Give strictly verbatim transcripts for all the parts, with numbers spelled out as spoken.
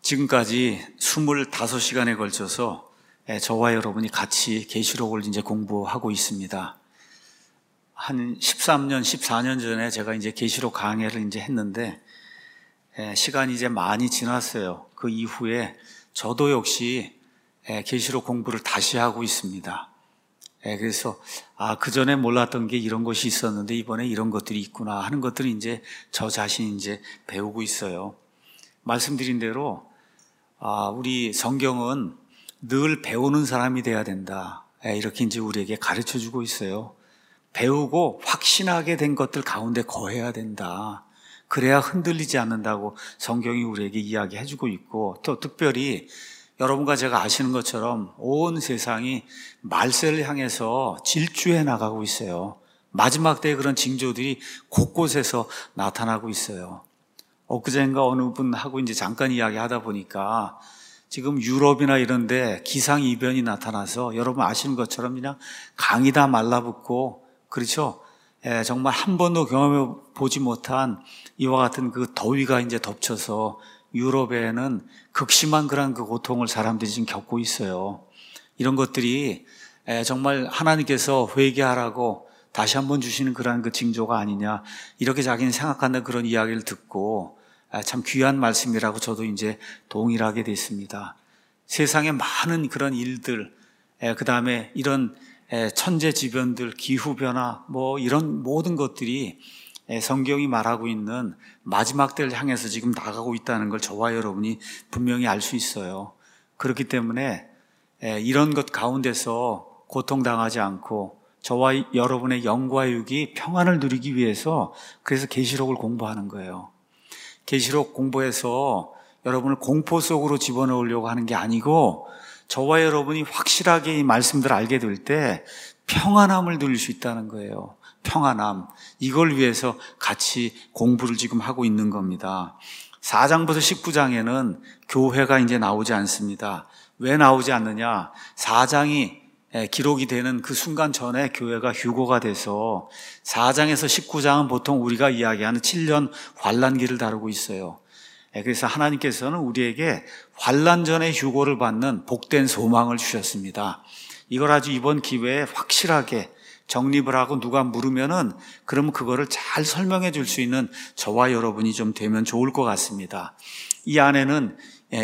지금까지 스물다섯 시간에 걸쳐서 저와 여러분이 같이 계시록을 이제 공부하고 있습니다. 한 십삼 년, 십사 년 전에 제가 이제 계시록 강의를 이제 했는데 시간이 이제 많이 지났어요. 그 이후에 저도 역시 계시록 공부를 다시 하고 있습니다. 그래서 아, 그 전에 몰랐던 게 이런 것이 있었는데 이번에 이런 것들이 있구나 하는 것들을 이제 저 자신이 이제 배우고 있어요. 말씀드린 대로 아, 우리 성경은 늘 배우는 사람이 돼야 된다. 이렇게 이제 우리에게 가르쳐 주고 있어요. 배우고 확신하게 된 것들 가운데 거해야 된다. 그래야 흔들리지 않는다고 성경이 우리에게 이야기해 주고 있고, 또 특별히 여러분과 제가 아시는 것처럼 온 세상이 말세를 향해서 질주해 나가고 있어요. 마지막 때의 그런 징조들이 곳곳에서 나타나고 있어요. 엊그제인가 어느 분하고 이제 잠깐 이야기하다 보니까 지금 유럽이나 이런 데 기상이변이 나타나서 여러분 아시는 것처럼 그냥 강이 다 말라붙고, 그렇죠? 예, 정말 한 번도 경험해 보지 못한 이와 같은 그 더위가 이제 덮쳐서 유럽에는 극심한 그런 그 고통을 사람들이 지금 겪고 있어요. 이런 것들이 예, 정말 하나님께서 회개하라고 다시 한번 주시는 그런 그 징조가 아니냐, 이렇게 자기는 생각하는 그런 이야기를 듣고 참 귀한 말씀이라고 저도 이제 동의하게 됐습니다. 세상에 많은 그런 일들, 그 다음에 이런 천재지변들, 기후변화, 뭐 이런 모든 것들이 성경이 말하고 있는 마지막 때를 향해서 지금 나가고 있다는 걸 저와 여러분이 분명히 알 수 있어요. 그렇기 때문에 이런 것 가운데서 고통당하지 않고 저와 여러분의 영과 육이 평안을 누리기 위해서 그래서 계시록을 공부하는 거예요. 계시록 공부해서 여러분을 공포 속으로 집어넣으려고 하는 게 아니고, 저와 여러분이 확실하게 이 말씀들을 알게 될 때 평안함을 누릴 수 있다는 거예요. 평안함. 이걸 위해서 같이 공부를 지금 하고 있는 겁니다. 사 장부터 십구 장에는 교회가 이제 나오지 않습니다. 왜 나오지 않느냐? 사 장이 기록이 되는 그 순간 전에 교회가 휴거가 돼서 사 장에서 십구 장은 보통 우리가 이야기하는 칠 년 환란기를 다루고 있어요. 그래서 하나님께서는 우리에게 환란 전에 휴거를 받는 복된 소망을 주셨습니다. 이걸 아주 이번 기회에 확실하게 정립을 하고 누가 물으면은 그러면 그거를 잘 설명해 줄 수 있는 저와 여러분이 좀 되면 좋을 것 같습니다. 이 안에는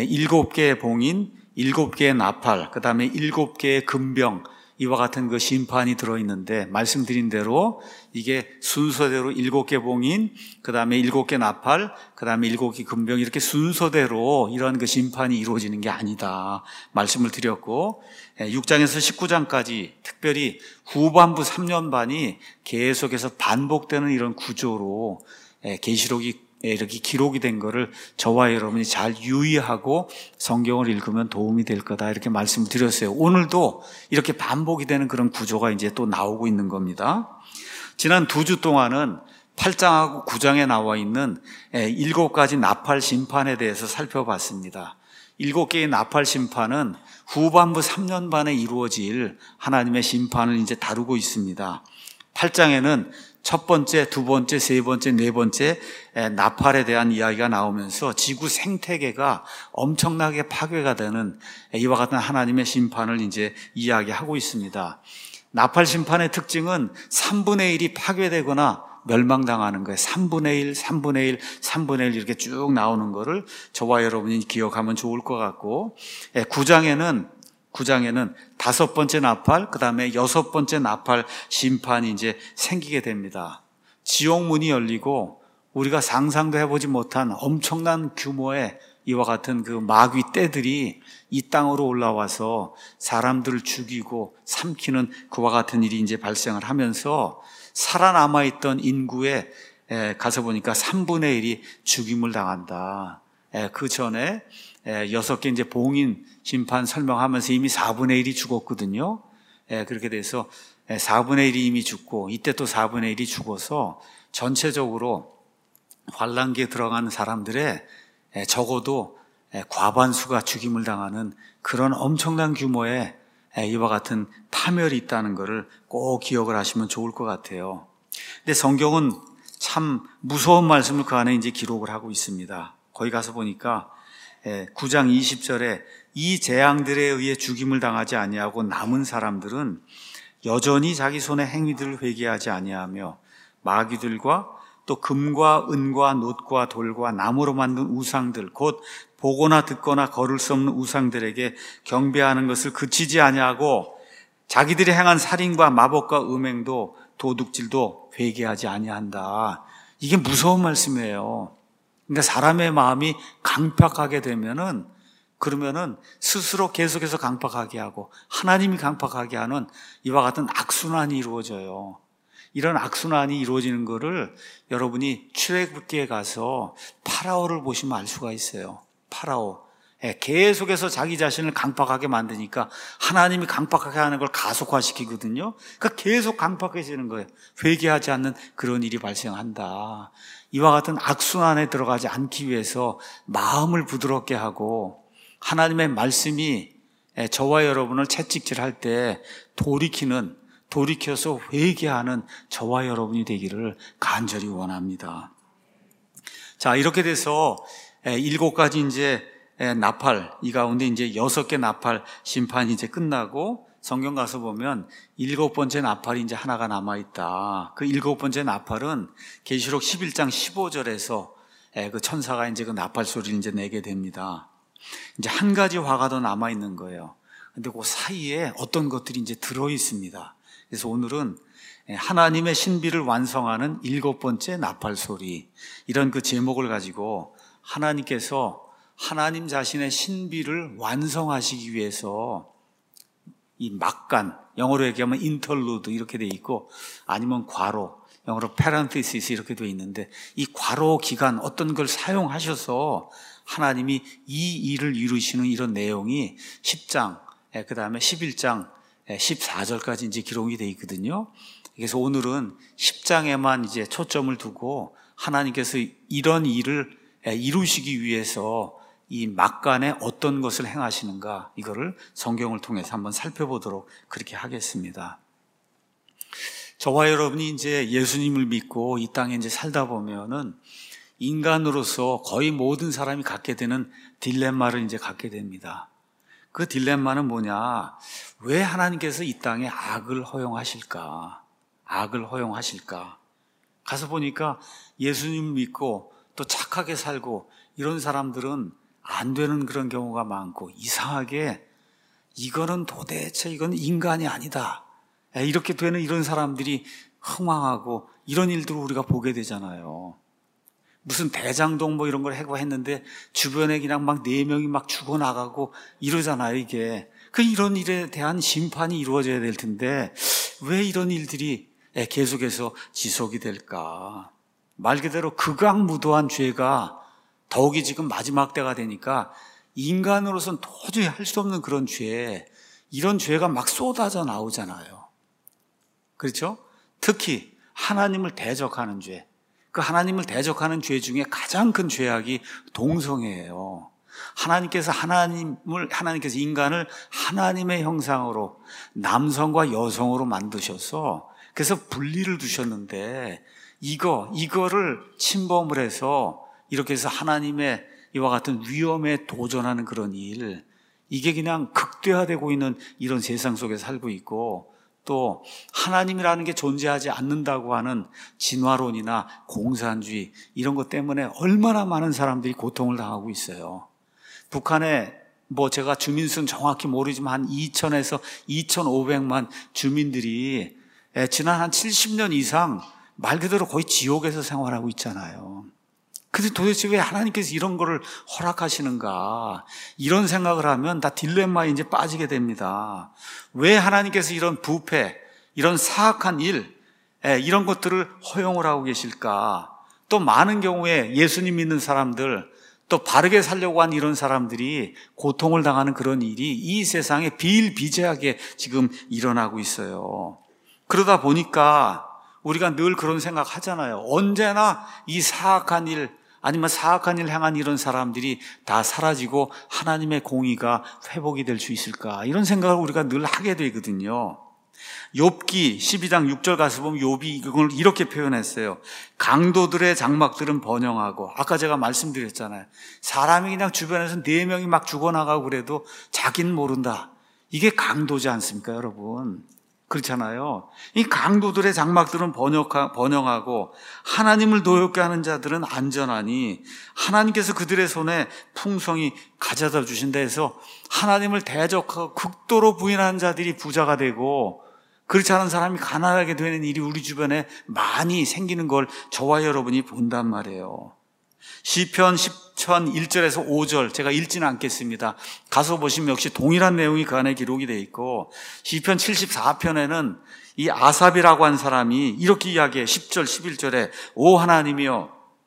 일곱 개의 봉인, 일곱 개의 나팔, 그 다음에 일곱 개의 금병, 이와 같은 그 심판이 들어있는데, 말씀드린 대로 이게 순서대로 일곱 개 봉인, 그 다음에 일곱 개 나팔, 그 다음에 일곱 개 금병, 이렇게 순서대로 이런 그 심판이 이루어지는 게 아니다 말씀을 드렸고, 육 장에서 십구 장까지 특별히 후반부 삼 년 반이 계속해서 반복되는 이런 구조로 계시록이 이렇게 기록이 된 거를 저와 여러분이 잘 유의하고 성경을 읽으면 도움이 될 거다, 이렇게 말씀을 드렸어요. 오늘도 이렇게 반복이 되는 그런 구조가 이제 또 나오고 있는 겁니다. 지난 두 주 동안은 팔 장하고 구 장에 나와 있는 일곱 가지 나팔 심판에 대해서 살펴봤습니다. 일곱 개의 나팔 심판은 후반부 삼 년 반에 이루어질 하나님의 심판을 이제 다루고 있습니다. 팔 장에는 첫 번째, 두 번째, 세 번째, 네 번째 나팔에 대한 이야기가 나오면서 지구 생태계가 엄청나게 파괴가 되는 이와 같은 하나님의 심판을 이제 이야기하고 있습니다. 나팔 심판의 특징은 삼분의 일이 파괴되거나 멸망당하는 거예요. 삼분의 일, 삼분의 일, 삼분의 일 이렇게 쭉 나오는 거를 저와 여러분이 기억하면 좋을 것 같고, 구 장에는 구 장에는 다섯 번째 나팔, 그 다음에 여섯 번째 나팔 심판이 이제 생기게 됩니다. 지옥문이 열리고 우리가 상상도 해보지 못한 엄청난 규모의 이와 같은 그 마귀 떼들이 이 땅으로 올라와서 사람들을 죽이고 삼키는 그와 같은 일이 이제 발생을 하면서 살아남아있던 인구에 가서 보니까 삼분의 일이 죽임을 당한다. 그 전에 여섯 개 이제 봉인 심판 설명하면서 이미 사분의 일이 죽었거든요. 그렇게 돼서 사분의 일이 이미 죽고 이때 또 사분의 일이 죽어서 전체적으로 환란기에 들어간 사람들의 적어도 과반수가 죽임을 당하는 그런 엄청난 규모의 이와 같은 파멸이 있다는 것을 꼭 기억을 하시면 좋을 것 같아요. 근데 성경은 참 무서운 말씀을 그 안에 이제 기록을 하고 있습니다. 거기 가서 보니까 구 장 이십 절에 이 재앙들에 의해 죽임을 당하지 아니하고 남은 사람들은 여전히 자기 손의 행위들을 회개하지 아니하며 마귀들과 또 금과 은과 놋과 돌과 나무로 만든 우상들 곧 보거나 듣거나 걸을 수 없는 우상들에게 경배하는 것을 그치지 아니하고 자기들이 행한 살인과 마법과 음행도 도둑질도 회개하지 아니한다. 이게 무서운 말씀이에요. 그러니까 사람의 마음이 강팍하게 되면은 그러면은 스스로 계속해서 강팍하게 하고 하나님이 강팍하게 하는 이와 같은 악순환이 이루어져요. 이런 악순환이 이루어지는 거를 여러분이 출애굽기에 가서 파라오를 보시면 알 수가 있어요. 파라오. 계속해서 자기 자신을 강팍하게 만드니까 하나님이 강팍하게 하는 걸 가속화시키거든요. 그러니까 계속 강팍해지는 거예요. 회개하지 않는 그런 일이 발생한다. 이와 같은 악순환에 들어가지 않기 위해서 마음을 부드럽게 하고 하나님의 말씀이 저와 여러분을 채찍질할 때 돌이키는, 돌이켜서 회개하는 저와 여러분이 되기를 간절히 원합니다. 자, 이렇게 돼서 일곱 가지 이제 나팔, 이 가운데 이제 여섯 개 나팔 심판이 이제 끝나고 성경 가서 보면 일곱 번째 나팔이 이제 하나가 남아있다. 그 일곱 번째 나팔은 계시록 십일 장 십오 절에서 그 천사가 이제 그 나팔 소리를 이제 내게 됩니다. 이제 한 가지 화가 더 남아있는 거예요. 근데 그 사이에 어떤 것들이 이제 들어있습니다. 그래서 오늘은 하나님의 신비를 완성하는 일곱 번째 나팔 소리, 이런 그 제목을 가지고 하나님께서 하나님 자신의 신비를 완성하시기 위해서 이 막간, 영어로 얘기하면 인터루드 이렇게 돼 있고 아니면 괄호, 영어로 parenthesis 이렇게 돼 있는데 이 괄호 기간 어떤 걸 사용하셔서 하나님이 이 일을 이루시는 이런 내용이 십 장, 그 다음에 십일 장, 십사 절까지 이제 기록이 돼 있거든요. 그래서 오늘은 십 장에만 이제 초점을 두고 하나님께서 이런 일을 이루시기 위해서 이 막간에 어떤 것을 행하시는가, 이거를 성경을 통해서 한번 살펴보도록 그렇게 하겠습니다. 저와 여러분이 이제 예수님을 믿고 이 땅에 이제 살다 보면은 인간으로서 거의 모든 사람이 갖게 되는 딜레마를 이제 갖게 됩니다. 그 딜레마는 뭐냐? 왜 하나님께서 이 땅에 악을 허용하실까? 악을 허용하실까? 가서 보니까 예수님 믿고 또 착하게 살고 이런 사람들은 안 되는 그런 경우가 많고, 이상하게 이거는 도대체 이건 인간이 아니다, 이렇게 되는 이런 사람들이 흥황하고 이런 일들을 우리가 보게 되잖아요. 무슨 대장동 뭐 이런 걸 해고 했는데 주변에 그냥 막 네 명이 막 죽어나가고 이러잖아요, 이게. 그 이런 일에 대한 심판이 이루어져야 될 텐데 왜 이런 일들이 계속해서 지속이 될까? 말 그대로 극악무도한 죄가 더욱이 지금 마지막 때가 되니까 인간으로서는 도저히 할 수 없는 그런 죄, 이런 죄가 막 쏟아져 나오잖아요. 그렇죠? 특히 하나님을 대적하는 죄, 그 하나님을 대적하는 죄 중에 가장 큰 죄악이 동성애예요. 하나님께서 하나님을, 하나님께서 인간을 하나님의 형상으로 남성과 여성으로 만드셔서 그래서 분리를 두셨는데 이거, 이거를 침범을 해서 이렇게 해서 하나님의 이와 같은 위험에 도전하는 그런 일, 이게 그냥 극대화되고 있는 이런 세상 속에 살고 있고, 또 하나님이라는 게 존재하지 않는다고 하는 진화론이나 공산주의 이런 것 때문에 얼마나 많은 사람들이 고통을 당하고 있어요. 북한에 뭐 제가 주민수는 정확히 모르지만 한 이천에서 이천오백만 주민들이 지난 한 칠십 년 이상 말 그대로 거의 지옥에서 생활하고 있잖아요. 근데 도대체 왜 하나님께서 이런 거를 허락하시는가? 이런 생각을 하면 다 딜레마에 이제 빠지게 됩니다. 왜 하나님께서 이런 부패, 이런 사악한 일, 이런 것들을 허용을 하고 계실까? 또 많은 경우에 예수님 믿는 사람들, 또 바르게 살려고 한 이런 사람들이 고통을 당하는 그런 일이 이 세상에 비일비재하게 지금 일어나고 있어요. 그러다 보니까 우리가 늘 그런 생각 하잖아요. 언제나 이 사악한 일, 아니면 사악한 일 행한 이런 사람들이 다 사라지고 하나님의 공의가 회복이 될 수 있을까? 이런 생각을 우리가 늘 하게 되거든요. 욥기 십이 장 육 절 가서 보면 욥이 이걸 이렇게 표현했어요. 강도들의 장막들은 번영하고, 아까 제가 말씀드렸잖아요. 사람이 그냥 주변에서 네 명이 막 죽어나가고 그래도 자기는 모른다. 이게 강도지 않습니까, 여러분? 그렇잖아요. 이 강도들의 장막들은 번역하, 번영하고 하나님을 노엽게 하는 자들은 안전하니 하나님께서 그들의 손에 풍성히 가져다 주신다 해서 하나님을 대적하고 극도로 부인하는 자들이 부자가 되고 그렇지 않은 사람이 가난하게 되는 일이 우리 주변에 많이 생기는 걸 저와 여러분이 본단 말이에요. 시편 십 편 일 절에서 오 절 제가 읽지는 않겠습니다. 가서 보시면 역시 동일한 내용이 그 안에 기록이 되어 있고, 시편 칠십사 편에는 이 아삽이라고 한 사람이 이렇게 이야기해요. 십 절 십일 절에 오 하나님이여,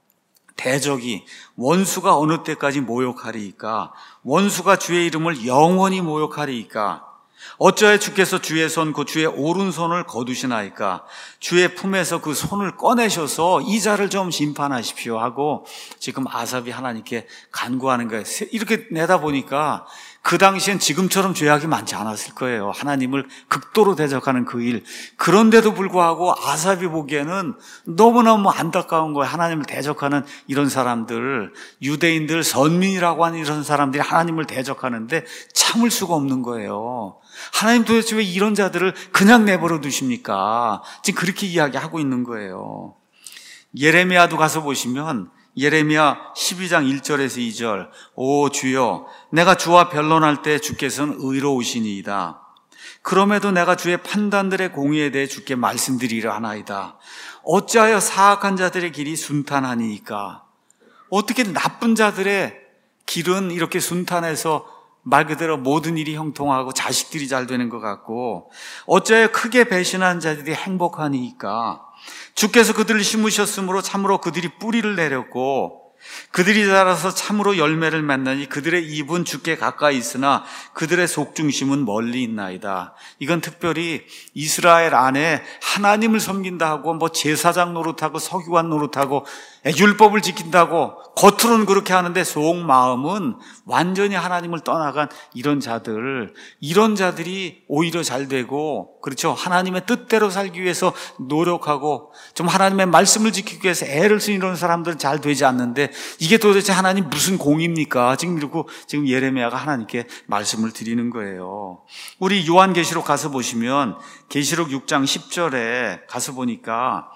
대적이 원수가 어느 때까지 모욕하리이까? 원수가 주의 이름을 영원히 모욕하리이까? 어찌하여 주께서 주의 손, 그 주의 오른손을 거두시나이까? 주의 품에서 그 손을 꺼내셔서 이 자를 좀 심판하십시오 하고 지금 아삽이 하나님께 간구하는 거예요. 이렇게 내다보니까 그 당시엔 지금처럼 죄악이 많지 않았을 거예요. 하나님을 극도로 대적하는 그 일. 그런데도 불구하고 아삽이 보기에는 너무너무 안타까운 거예요. 하나님을 대적하는 이런 사람들, 유대인들, 선민이라고 하는 이런 사람들이 하나님을 대적하는데 참을 수가 없는 거예요. 하나님 도대체 왜 이런 자들을 그냥 내버려 두십니까? 지금 그렇게 이야기하고 있는 거예요. 예레미야도 가서 보시면 예레미야 십이 장 일 절에서 이 절 오 주여, 내가 주와 변론할 때 주께서는 의로우시니이다. 그럼에도 내가 주의 판단들의 공의에 대해 주께 말씀드리려 하나이다. 어찌하여 사악한 자들의 길이 순탄하니이까? 어떻게 나쁜 자들의 길은 이렇게 순탄해서 말 그대로 모든 일이 형통하고 자식들이 잘 되는 것 같고, 어찌하여 크게 배신한 자들이 행복하니이까? 주께서 그들을 심으셨으므로 참으로 그들이 뿌리를 내렸고 그들이 자라서 참으로 열매를 맺나니 그들의 입은 주께 가까이 있으나 그들의 속중심은 멀리 있나이다. 이건 특별히 이스라엘 안에 하나님을 섬긴다 하고 뭐 제사장 노릇하고 서기관 노릇하고 율법을 지킨다고 겉으로는 그렇게 하는데 속마음은 완전히 하나님을 떠나간 이런 자들, 이런 자들이 오히려 잘 되고, 그렇죠, 하나님의 뜻대로 살기 위해서 노력하고 좀 하나님의 말씀을 지키기 위해서 애를 쓴 이런 사람들은 잘 되지 않는데 이게 도대체 하나님 무슨 공입니까? 지금 이러고 지금 예레미야가 하나님께 말씀을 드리는 거예요. 우리 요한계시록 가서 보시면 계시록 육 장 십 절에 가서 보니까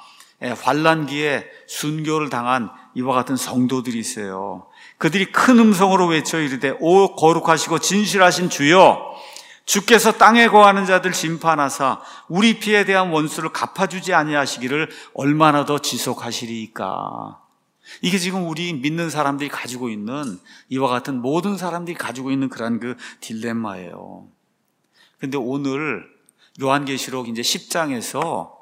환난기에 순교를 당한 이와 같은 성도들이 있어요. 그들이 큰 음성으로 외쳐 이르되 오 거룩하시고 진실하신 주여, 주께서 땅에 거하는 자들 심판하사 우리 피에 대한 원수를 갚아주지 아니하시기를 얼마나 더 지속하시리이까? 이게 지금 우리 믿는 사람들이 가지고 있는, 이와 같은 모든 사람들이 가지고 있는 그런 그 딜레마예요. 그런데 오늘 요한계시록 이제 십 장에서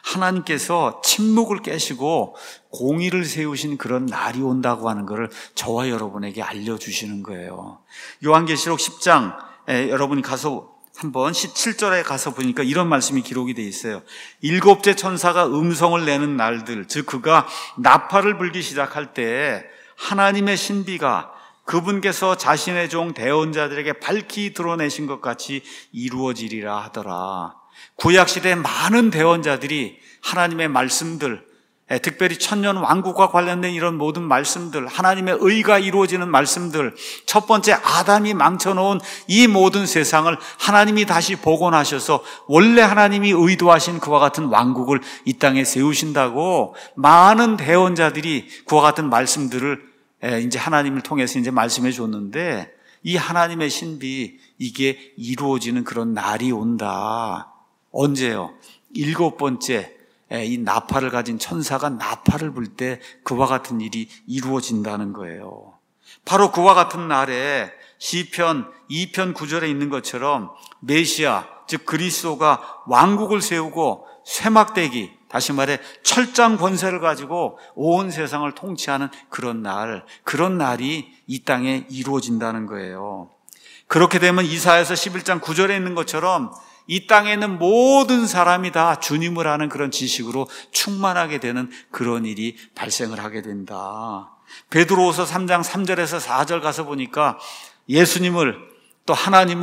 하나님께서 침묵을 깨시고 공의를 세우신 그런 날이 온다고 하는 것을 저와 여러분에게 알려주시는 거예요. 요한계시록 십 장 여러분이 가서 한번 십칠 절에 가서 보니까 이런 말씀이 기록이 되어 있어요. 일곱째 천사가 음성을 내는 날들, 즉 그가 나팔을 불기 시작할 때 하나님의 신비가 그분께서 자신의 종 대언자들에게 밝히 드러내신 것 같이 이루어지리라 하더라. 구약시대의 많은 대언자들이 하나님의 말씀들, 특별히 천년 왕국과 관련된 이런 모든 말씀들, 하나님의 의가 이루어지는 말씀들, 첫 번째 아담이 망쳐놓은 이 모든 세상을 하나님이 다시 복원하셔서 원래 하나님이 의도하신 그와 같은 왕국을 이 땅에 세우신다고 많은 대언자들이 그와 같은 말씀들을 이제 하나님을 통해서 이제 말씀해 줬는데, 이 하나님의 신비, 이게 이루어지는 그런 날이 온다. 언제요? 일곱 번째 이 나팔을 가진 천사가 나팔을 불 때 그와 같은 일이 이루어진다는 거예요. 바로 그와 같은 날에 시편 이 편 구 절에 있는 것처럼 메시아, 즉 그리스도가 왕국을 세우고 쇠막대기, 다시 말해 철장 권세를 가지고 온 세상을 통치하는 그런 날, 그런 날이 이 땅에 이루어진다는 거예요. 그렇게 되면 이사야서 십일 장 구 절에 있는 것처럼 이 땅에 있는 모든 사람이 다 주님을 아는 그런 지식으로 충만하게 되는 그런 일이 발생을 하게 된다. 베드로후서 삼 장 삼 절에서 사 절 가서 보니까 예수님을, 또 하나님을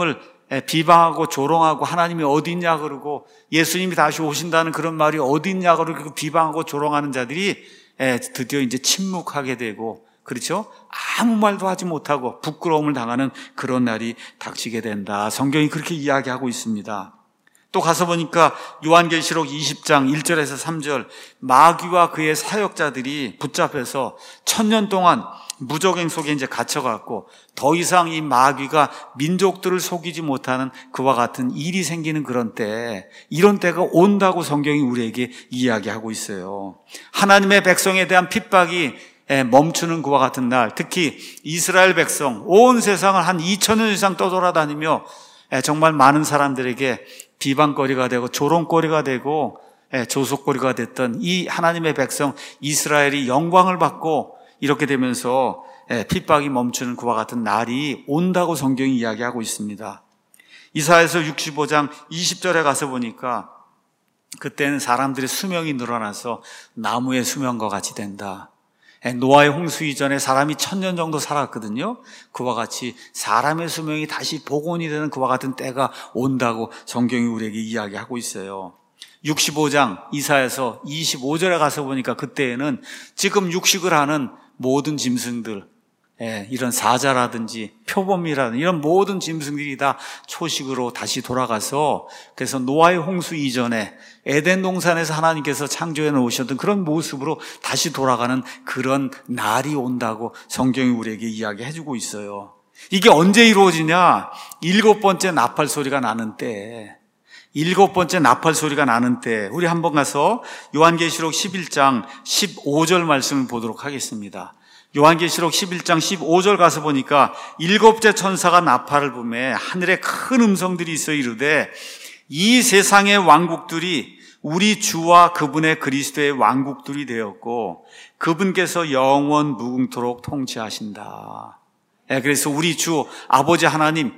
비방하고 조롱하고 하나님이 어디 있냐 그러고 예수님이 다시 오신다는 그런 말이 어디 있냐 그러고 비방하고 조롱하는 자들이 드디어 이제 침묵하게 되고, 그렇죠? 아무 말도 하지 못하고 부끄러움을 당하는 그런 날이 닥치게 된다. 성경이 그렇게 이야기하고 있습니다. 또 가서 보니까 요한계시록 이십 장 일 절에서 삼 절, 마귀와 그의 사역자들이 붙잡혀서 천년 동안 무적행 속에 이제 갇혀갖고 더 이상 이 마귀가 민족들을 속이지 못하는 그와 같은 일이 생기는 그런 때, 이런 때가 온다고 성경이 우리에게 이야기하고 있어요. 하나님의 백성에 대한 핍박이 멈추는 그와 같은 날, 특히 이스라엘 백성, 온 세상을 한 이천 년 이상 떠돌아다니며 정말 많은 사람들에게 비방거리가 되고 조롱거리가 되고 조속거리가 됐던 이 하나님의 백성 이스라엘이 영광을 받고 이렇게 되면서 핍박이 멈추는 그와 같은 날이 온다고 성경이 이야기하고 있습니다. 이사야서 육십오 장 이십 절에 가서 보니까 그때는 사람들의 수명이 늘어나서 나무의 수명과 같이 된다. 노아의 홍수 이전에 사람이 천년 정도 살았거든요. 그와 같이 사람의 수명이 다시 복원이 되는 그와 같은 때가 온다고 성경이 우리에게 이야기하고 있어요. 육십오 장 이사야서 이십오 절에 가서 보니까 그때에는 지금 육식을 하는 모든 짐승들, 이런 사자라든지 표범이라든지 이런 모든 짐승들이 다 초식으로 다시 돌아가서, 그래서 노아의 홍수 이전에 에덴 동산에서 하나님께서 창조해 놓으셨던 그런 모습으로 다시 돌아가는 그런 날이 온다고 성경이 우리에게 이야기해 주고 있어요. 이게 언제 이루어지냐? 일곱 번째 나팔 소리가 나는 때, 일곱 번째 나팔 소리가 나는 때, 우리 한번 가서 요한계시록 십일 장 십오 절 말씀을 보도록 하겠습니다. 요한계시록 십일 장 십오 절 가서 보니까 일곱째 천사가 나팔을 불매 하늘에 큰 음성들이 있어 이르되, 이 세상의 왕국들이 우리 주와 그분의 그리스도의 왕국들이 되었고 그분께서 영원 무궁토록 통치하신다. 그래서 우리 주 아버지 하나님,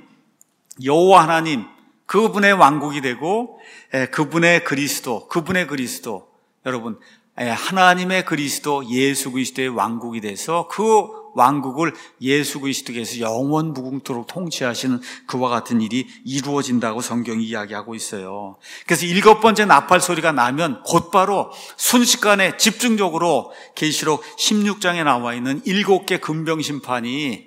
여호와 하나님, 그분의 왕국이 되고 그분의 그리스도, 그분의 그리스도, 여러분 하나님의 그리스도 예수 그리스도의 왕국이 돼서 그 왕국을 예수 그리스도께서 영원 무궁토록 통치하시는 그와 같은 일이 이루어진다고 성경이 이야기하고 있어요. 그래서 일곱 번째 나팔 소리가 나면 곧바로 순식간에 집중적으로 계시록 십육 장에 나와 있는 일곱 개 금병 심판이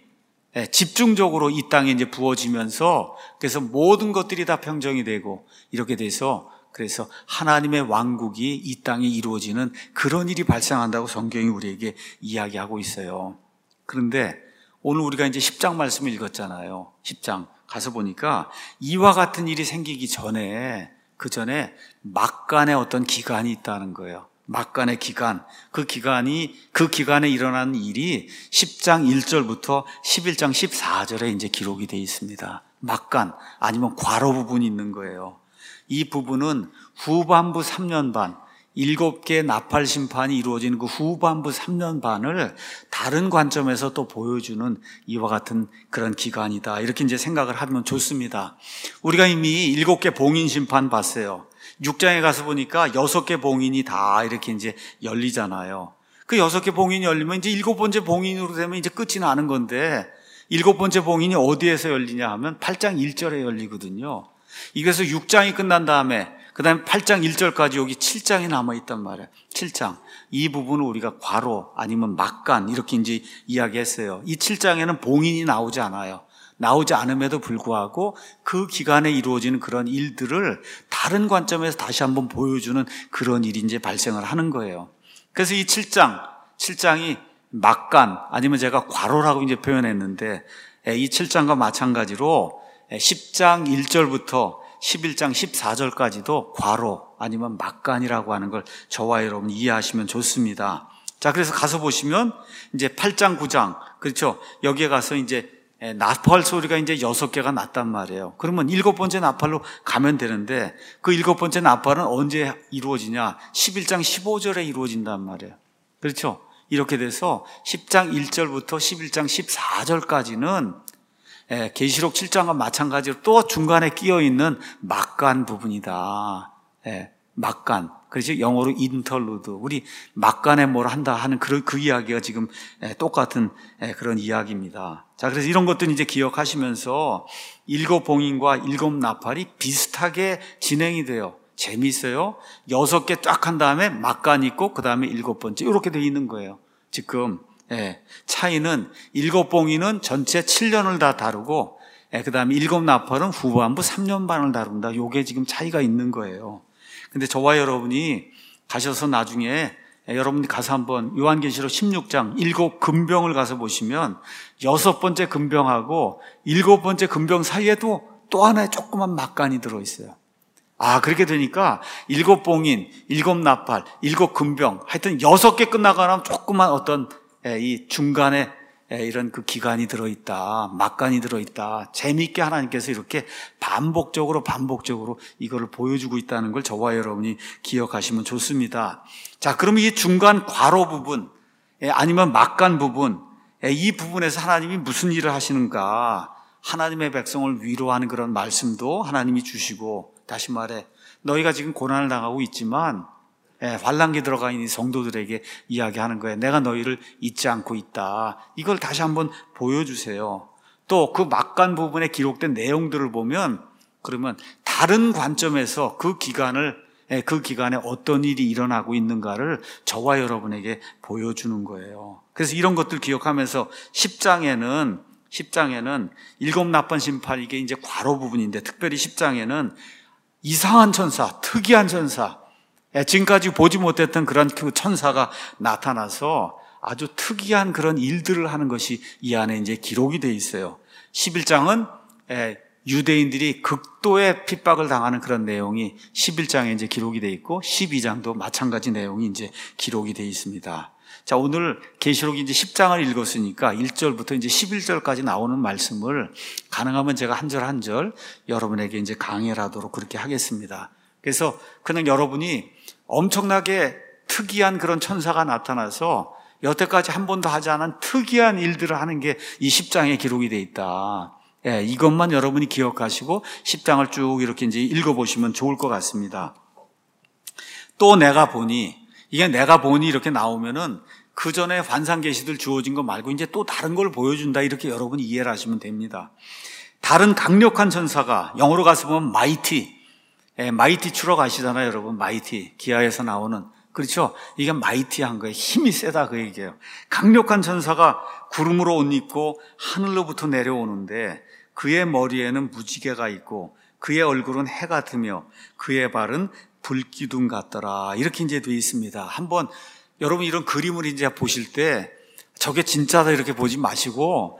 집중적으로 이 땅에 이제 부어지면서, 그래서 모든 것들이 다 평정이 되고 이렇게 돼서, 그래서 하나님의 왕국이 이 땅에 이루어지는 그런 일이 발생한다고 성경이 우리에게 이야기하고 있어요. 그런데 오늘 우리가 이제 십 장 말씀을 읽었잖아요. 십 장 가서 보니까 이와 같은 일이 생기기 전에, 그 전에 막간의 어떤 기간이 있다는 거예요. 막간의 기간, 그 기간이, 그 기간에 일어난 일이 십 장 일 절부터 십일 장 십사 절에 이제 기록이 되어 있습니다. 막간, 아니면 괄호 부분이 있는 거예요. 이 부분은 후반부 삼 년 반, 일곱 개 나팔 심판이 이루어지는 그 후반부 삼 년 반을 다른 관점에서 또 보여주는 이와 같은 그런 기간이다. 이렇게 이제 생각을 하면 좋습니다. 우리가 이미 일곱 개 봉인 심판 봤어요. 육 장에 가서 보니까 여섯 개 봉인이 다 이렇게 이제 열리잖아요. 그 여섯 개 봉인이 열리면 이제 일곱 번째 봉인으로 되면 이제 끝이 나는 건데, 일곱 번째 봉인이 어디에서 열리냐 하면 팔 장 일 절에 열리거든요. 이래서 육 장이 끝난 다음에 그 다음에 팔 장 일 절까지 여기 칠 장이 남아있단 말이에요. 칠 장. 이 부분을 우리가 괄호 아니면 막간 이렇게 이제 이야기했어요. 이 칠 장에는 봉인이 나오지 않아요. 나오지 않음에도 불구하고 그 기간에 이루어지는 그런 일들을 다른 관점에서 다시 한번 보여주는 그런 일이 이제 발생을 하는 거예요. 그래서 이 칠 장, 칠 장이 막간 아니면 제가 괄호라고 이제 표현했는데, 이 칠 장과 마찬가지로 십 장 일 절부터 십일 장 십사 절까지도 괄호 아니면 막간이라고 하는 걸 저와 여러분 이해하시면 좋습니다. 자, 그래서 가서 보시면 이제 팔 장 구 장, 그렇죠? 여기에 가서 이제 나팔 소리가 이제 여섯 개가 났단 말이에요. 그러면 일곱 번째 나팔로 가면 되는데, 그 일곱 번째 나팔은 언제 이루어지냐? 십일 장 십오 절에 이루어진단 말이에요. 그렇죠? 이렇게 돼서 십 장 일 절부터 십일 장 십사 절까지는 계시록 칠 장과 마찬가지로 또 중간에 끼어 있는 막간 부분이다. 예, 막간, 그렇지? 영어로 인터루드. 우리 막간에 뭘 한다 하는 그, 그 이야기가 지금 똑같은 그런 이야기입니다. 자, 그래서 이런 것들 이제 기억하시면서 일곱 봉인과 일곱 나팔이 비슷하게 진행이 돼요. 재미있어요. 여섯 개 쫙 한 다음에 막간 있고 그 다음에 일곱 번째 이렇게 돼 있는 거예요. 지금 예, 차이는 일곱 봉인은 전체 칠 년을 다 다루고 예, 그 다음에 일곱 나팔은 후반부 삼 년 반을 다룬다. 요게 지금 차이가 있는 거예요. 근데 저와 여러분이 가셔서 나중에 예, 여러분이 가서 한번 요한계시록 십육 장 일곱 금병을 가서 보시면 여섯 번째 금병하고 일곱 번째 금병 사이에도 또 하나의 조그만 막간이 들어있어요. 아, 그렇게 되니까 일곱 봉인, 일곱 나팔, 일곱 금병, 하여튼 여섯 개 끝나고 나면 조그만 어떤 이 중간에 이런 그 기간이 들어있다, 막간이 들어있다. 재미있게 하나님께서 이렇게 반복적으로 반복적으로 이거를 보여주고 있다는 걸 저와 여러분이 기억하시면 좋습니다. 자, 그럼 이 중간 괄호 부분, 아니면 막간 부분, 이 부분에서 하나님이 무슨 일을 하시는가? 하나님의 백성을 위로하는 그런 말씀도 하나님이 주시고, 다시 말해 너희가 지금 고난을 당하고 있지만 예, 환난기 들어가 있는 성도들에게 이야기하는 거예요. 내가 너희를 잊지 않고 있다. 이걸 다시 한번 보여주세요. 또 그 막간 부분에 기록된 내용들을 보면 그러면 다른 관점에서 그 기간을 예, 그 기간에 어떤 일이 일어나고 있는가를 저와 여러분에게 보여주는 거예요. 그래서 이런 것들 기억하면서 십 장에는 십 장에는 일곱 나팔 심판, 이게 이제 괄호 부분인데 특별히 십 장에는 이상한 천사, 특이한 천사, 지금까지 보지 못했던 그런 그 천사가 나타나서 아주 특이한 그런 일들을 하는 것이 이 안에 이제 기록이 되어 있어요. 십일 장은 유대인들이 극도의 핍박을 당하는 그런 내용이 십일 장에 이제 기록이 되어 있고 십이 장도 마찬가지 내용이 이제 기록이 되어 있습니다. 자, 오늘 계시록 이제 십 장을 읽었으니까 일 절부터 이제 십일 절까지 나오는 말씀을 가능하면 제가 한 절 한 절 여러분에게 이제 강의를 하도록 그렇게 하겠습니다. 그래서 그냥 여러분이 엄청나게 특이한 그런 천사가 나타나서 여태까지 한 번도 하지 않은 특이한 일들을 하는 게 이 십 장에 기록이 되어 있다. 예, 이것만 여러분이 기억하시고 십 장을 쭉 이렇게 이제 읽어보시면 좋을 것 같습니다. 또 내가 보니, 이게 내가 보니 이렇게 나오면은 그 전에 환상 계시들 주어진 거 말고 이제 또 다른 걸 보여준다, 이렇게 여러분이 이해를 하시면 됩니다. 다른 강력한 천사가, 영어로 가서 보면 마이티, 예, 마이티 추러 가시잖아요, 여러분. 마이티, 기아에서 나오는. 그렇죠? 이게 마이티한 거예요. 힘이 세다, 그 얘기예요. 강력한 천사가 구름으로 옷 입고 하늘로부터 내려오는데 그의 머리에는 무지개가 있고 그의 얼굴은 해 같으며 그의 발은 불기둥 같더라. 이렇게 이제 되어 있습니다. 한번 여러분 이런 그림을 이제 보실 때 저게 진짜다 이렇게 보지 마시고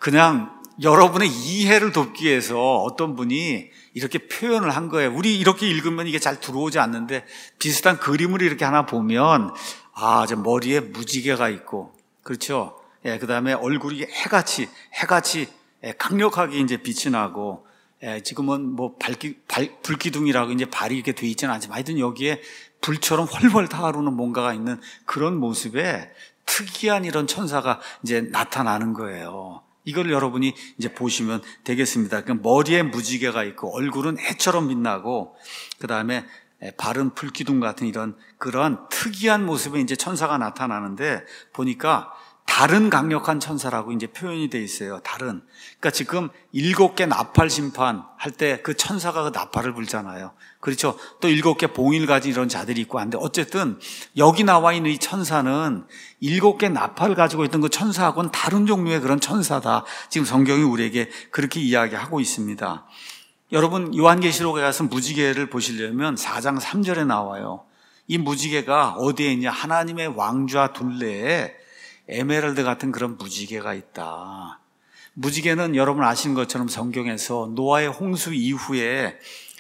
그냥 여러분의 이해를 돕기 위해서 어떤 분이 이렇게 표현을 한 거예요. 우리 이렇게 읽으면 이게 잘 들어오지 않는데 비슷한 그림을 이렇게 하나 보면 아, 저 머리에 무지개가 있고, 그렇죠? 예, 그 다음에 얼굴이 해같이, 해같이 예, 강력하게 이제 빛이 나고, 예, 지금은 뭐 발기, 발, 불기둥이라고 이제 발이 이렇게 돼 있지는 않지만 하여튼 여기에 불처럼 훨훨 타오르는 뭔가가 있는 그런 모습에 특이한 이런 천사가 이제 나타나는 거예요. 이걸 여러분이 이제 보시면 되겠습니다. 그러니까 머리에 무지개가 있고 얼굴은 해처럼 빛나고 그 다음에 발은 불기둥 같은 이런 그런 특이한 모습의 이제 천사가 나타나는데 보니까 다른 강력한 천사라고 이제 표현이 돼 있어요. 다른. 그러니까 지금 일곱 개 나팔 심판 할 때 그 천사가 그 나팔을 불잖아요. 그렇죠. 또 일곱 개 봉일 가진 이런 자들이 있고 한데 어쨌든 여기 나와 있는 이 천사는 일곱 개 나팔을 가지고 있던 그 천사하고는 다른 종류의 그런 천사다. 지금 성경이 우리에게 그렇게 이야기하고 있습니다. 여러분 요한계시록에 가서 무지개를 보시려면 사 장 삼 절에 나와요. 이 무지개가 어디에 있냐? 하나님의 왕좌 둘레에 에메랄드 같은 그런 무지개가 있다. 무지개는 여러분 아시는 것처럼 성경에서 노아의 홍수 이후에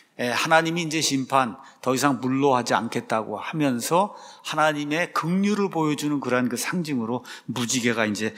하나님이 이제 심판 더 이상 물로 하지 않겠다고 하면서 하나님의 긍휼을 보여주는 그러한 그 상징으로 무지개가 이제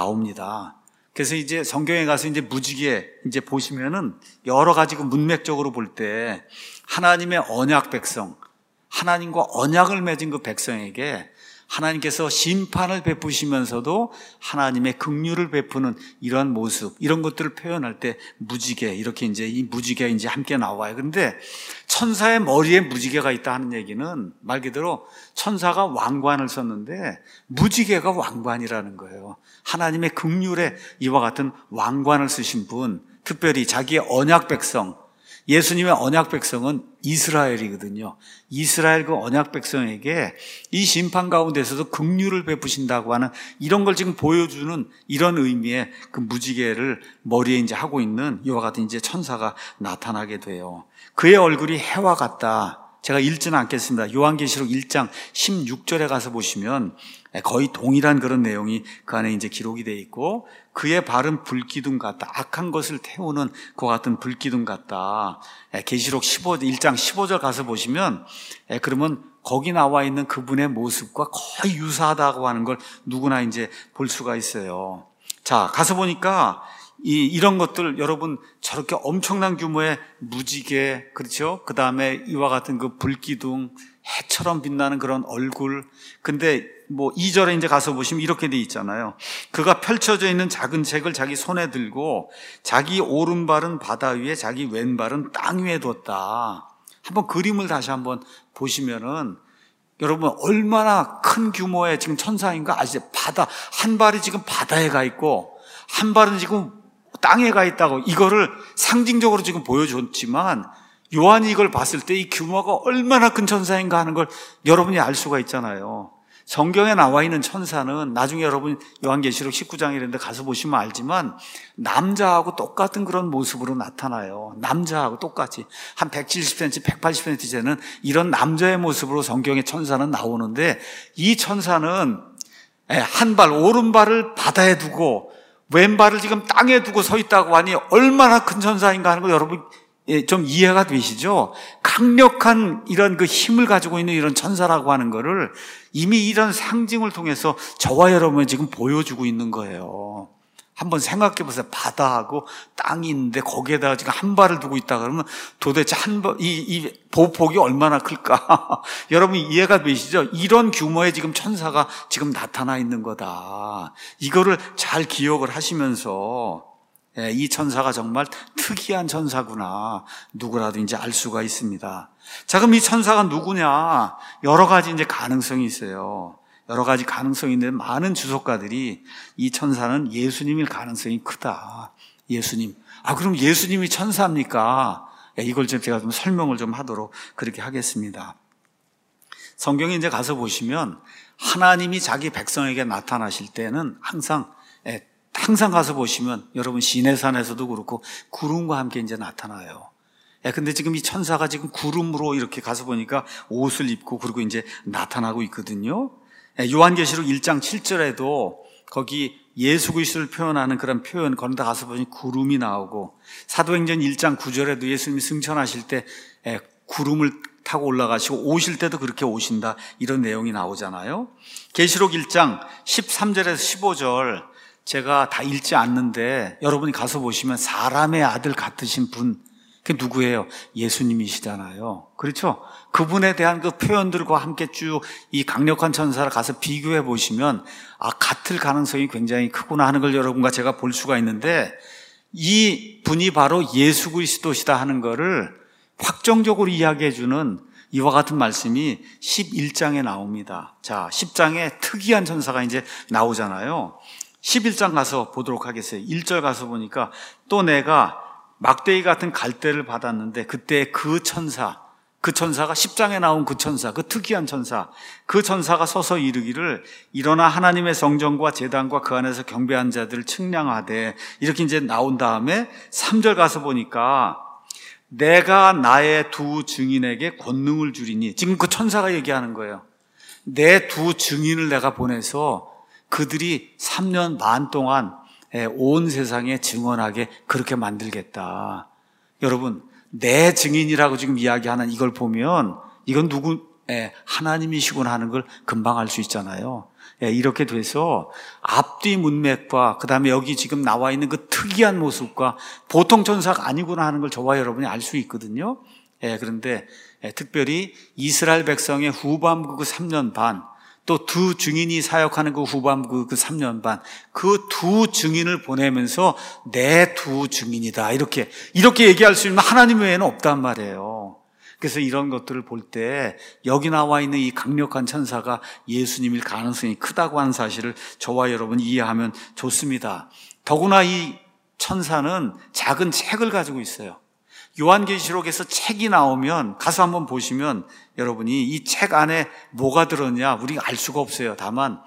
나옵니다. 그래서 이제 성경에 가서 이제 무지개 이제 보시면은 여러 가지 그 문맥적으로 볼 때 하나님의 언약 백성, 하나님과 언약을 맺은 그 백성에게 하나님께서 심판을 베푸시면서도 하나님의 긍휼을 베푸는 이러한 모습, 이런 것들을 표현할 때 무지개, 이렇게 이제 이 무지개가 이제 함께 나와요. 그런데 천사의 머리에 무지개가 있다 하는 얘기는 말 그대로 천사가 왕관을 썼는데 무지개가 왕관이라는 거예요. 하나님의 긍휼에 이와 같은 왕관을 쓰신 분, 특별히 자기의 언약 백성, 예수님의 언약 백성은 이스라엘이거든요. 이스라엘 그 언약 백성에게 이 심판 가운데서도 긍휼을 베푸신다고 하는 이런 걸 지금 보여주는 이런 의미의 그 무지개를 머리에 이제 하고 있는 이와 같은 이제 천사가 나타나게 돼요. 그의 얼굴이 해와 같다. 제가 읽지는 않겠습니다. 요한계시록 일 장 십육 절에 가서 보시면 거의 동일한 그런 내용이 그 안에 이제 기록이 되어 있고, 그의 발은 불기둥 같다. 악한 것을 태우는 그와 같은 불기둥 같다. 계시록 일 장 십오 절 가서 보시면 그러면 거기 나와 있는 그분의 모습과 거의 유사하다고 하는 걸 누구나 이제 볼 수가 있어요. 자, 가서 보니까 이, 이런 것들 여러분 저렇게 엄청난 규모의 무지개, 그렇죠? 그 다음에 이와 같은 그 불기둥, 해처럼 빛나는 그런 얼굴. 근데 뭐 이 절에 이제 가서 보시면 이렇게 돼 있잖아요. 그가 펼쳐져 있는 작은 책을 자기 손에 들고 자기 오른발은 바다 위에 자기 왼발은 땅 위에 뒀다. 한번 그림을 다시 한번 보시면은 여러분 얼마나 큰 규모의 지금 천사인가 아시죠? 바다, 한 발이 지금 바다에 가 있고 한 발은 지금 땅에 가 있다고, 이거를 상징적으로 지금 보여줬지만 요한이 이걸 봤을 때 이 규모가 얼마나 큰 천사인가 하는 걸 여러분이 알 수가 있잖아요. 성경에 나와 있는 천사는 나중에 여러분 요한계시록 십구 장 이런 데 가서 보시면 알지만 남자하고 똑같은 그런 모습으로 나타나요. 남자하고 똑같이 한 백칠십 센티미터, 백팔십 센티미터 되는 이런 남자의 모습으로 성경의 천사는 나오는데, 이 천사는 한 발, 오른발을 바다에 두고 왼발을 지금 땅에 두고 서 있다고 하니 얼마나 큰 천사인가 하는 걸 여러분 좀 이해가 되시죠? 강력한 이런 그 힘을 가지고 있는 이런 천사라고 하는 거를 이미 이런 상징을 통해서 저와 여러분이 지금 보여주고 있는 거예요. 한번 생각해 보세요. 바다하고 땅이 있는데 거기에다가 지금 한 발을 두고 있다 그러면 도대체 한 발, 이, 이 보폭이 얼마나 클까? 여러분 이해가 되시죠? 이런 규모의 지금 천사가 지금 나타나 있는 거다. 이거를 잘 기억을 하시면서 이 천사가 정말 특이한 천사구나. 누구라도 이제 알 수가 있습니다. 자, 그럼 이 천사가 누구냐? 여러 가지 이제 가능성이 있어요. 여러 가지 가능성이 있는데 많은 주석가들이 이 천사는 예수님일 가능성이 크다. 예수님. 아, 그럼 예수님이 천사입니까? 이걸 좀 제가 좀 설명을 좀 하도록 그렇게 하겠습니다. 성경에 이제 가서 보시면 하나님이 자기 백성에게 나타나실 때는 항상 항상 가서 보시면 여러분 시내산에서도 그렇고 구름과 함께 이제 나타나요. 예, 근데 지금 이 천사가 지금 구름으로 이렇게 가서 보니까 옷을 입고 그리고 이제 나타나고 있거든요. 예, 요한계시록 일 장 칠 절에도 거기 예수 그리스도를 표현하는 그런 표현, 그런데 가서 보니 구름이 나오고, 사도행전 일 장 구 절에도 예수님이 승천하실 때 예, 구름을 타고 올라가시고 오실 때도 그렇게 오신다, 이런 내용이 나오잖아요. 계시록 일 장 십삼 절에서 십오 절 제가 다 읽지 않는데 여러분이 가서 보시면 사람의 아들 같으신 분, 그게 누구예요? 예수님이시잖아요. 그렇죠? 그분에 대한 그 표현들과 함께 쭉 이 강력한 천사를 가서 비교해 보시면 아, 같을 가능성이 굉장히 크구나 하는 걸 여러분과 제가 볼 수가 있는데, 이 분이 바로 예수 그리스도시다 하는 거를 확정적으로 이야기해 주는 이와 같은 말씀이 십일 장에 나옵니다. 자, 십 장에 특이한 천사가 이제 나오잖아요. 십일 장 가서 보도록 하겠어요. 일 절 가서 보니까 또 내가 막대기 같은 갈대를 받았는데 그때 그 천사, 그 천사가 십 장에 나온 그 천사, 그 특이한 천사, 그 천사가 서서 이르기를 일어나 하나님의 성전과 제단과 그 안에서 경배한 자들을 측량하되, 이렇게 이제 나온 다음에 삼 절 가서 보니까 내가 나의 두 증인에게 권능을 주리니, 지금 그 천사가 얘기하는 거예요. 내 두 증인을 내가 보내서 그들이 삼 년 반 동안 온 세상에 증언하게 그렇게 만들겠다. 여러분, 내 증인이라고 지금 이야기하는 이걸 보면 이건 누구? 하나님이시구나 하는 걸 금방 알 수 있잖아요. 이렇게 돼서 앞뒤 문맥과 그 다음에 여기 지금 나와 있는 그 특이한 모습과 보통 천사가 아니구나 하는 걸 저와 여러분이 알 수 있거든요. 그런데 특별히 이스라엘 백성의 후반부 그 삼 년 반, 또 두 증인이 사역하는 그 후반부 그 삼 년 반, 그 두 증인을 보내면서 내 두 증인이다. 이렇게, 이렇게 얘기할 수 있는 하나님 외에는 없단 말이에요. 그래서 이런 것들을 볼 때 여기 나와 있는 이 강력한 천사가 예수님일 가능성이 크다고 하는 사실을 저와 여러분이 이해하면 좋습니다. 더구나 이 천사는 작은 책을 가지고 있어요. 요한계시록에서 책이 나오면 가서 한번 보시면 여러분이 이 책 안에 뭐가 들었냐 우리가 알 수가 없어요. 다만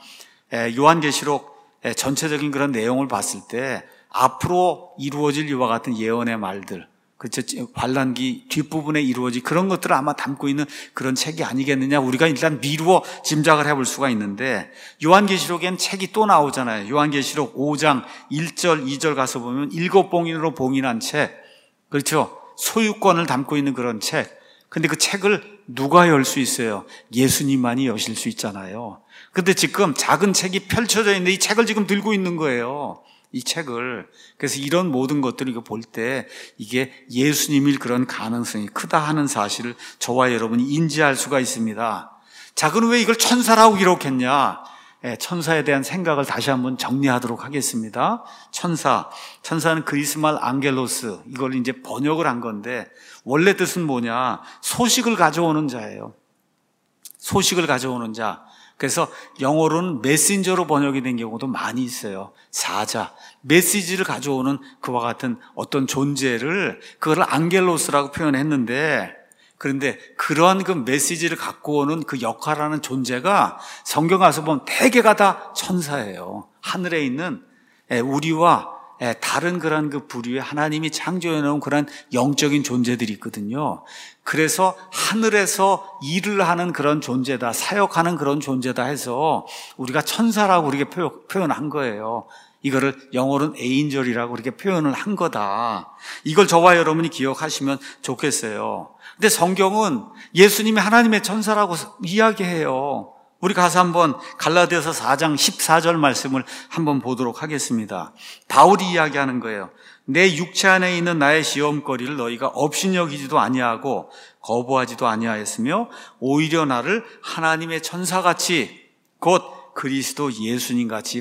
요한계시록 전체적인 그런 내용을 봤을 때 앞으로 이루어질 이와 같은 예언의 말들, 그렇죠. 환란기 뒷부분에 이루어질 그런 것들을 아마 담고 있는 그런 책이 아니겠느냐. 우리가 일단 미루어 짐작을 해볼 수가 있는데 요한계시록엔 책이 또 나오잖아요. 요한계시록 오 장 일 절 이 절 가서 보면 일곱 봉인으로 봉인한 책, 그렇죠. 소유권을 담고 있는 그런 책. 근데 그 책을 누가 열 수 있어요? 예수님만이 여실 수 있잖아요. 근데 지금 작은 책이 펼쳐져 있는데 이 책을 지금 들고 있는 거예요. 이 책을. 그래서 이런 모든 것들을 이거 볼 때 이게 예수님일 그런 가능성이 크다 하는 사실을 저와 여러분이 인지할 수가 있습니다. 자, 그럼 왜 이걸 천사라고 기록했냐? 천사에 대한 생각을 다시 한번 정리하도록 하겠습니다. 천사. 천사는 그리스말 앙겔로스. 이걸 이제 번역을 한 건데 원래 뜻은 뭐냐? 소식을 가져오는 자예요. 소식을 가져오는 자. 그래서 영어로는 메신저로 번역이 된 경우도 많이 있어요. 사자, 메시지를 가져오는 그와 같은 어떤 존재를 그걸 앙겔로스라고 표현했는데, 그런데 그러한 그 메시지를 갖고 오는 그 역할하는 존재가 성경 가서 보면 대개가 다 천사예요. 하늘에 있는 우리와 다른 그런 그 부류의 하나님이 창조해 놓은 그런 영적인 존재들이 있거든요. 그래서 하늘에서 일을 하는 그런 존재다, 사역하는 그런 존재다 해서 우리가 천사라고 이렇게 표현한 거예요. 이거를 영어로는 에인절이라고 이렇게 표현을 한 거다. 이걸 저와 여러분이 기억하시면 좋겠어요. 근데 성경은 예수님이 하나님의 천사라고 이야기해요. 우리 가서 한번 갈라디아서 사 장 십사 절 말씀을 한번 보도록 하겠습니다. 바울이 이야기하는 거예요. 내 육체 안에 있는 나의 시험거리를 너희가 업신여기지도 아니하고 거부하지도 아니하였으며 오히려 나를 하나님의 천사같이 곧 그리스도 예수님같이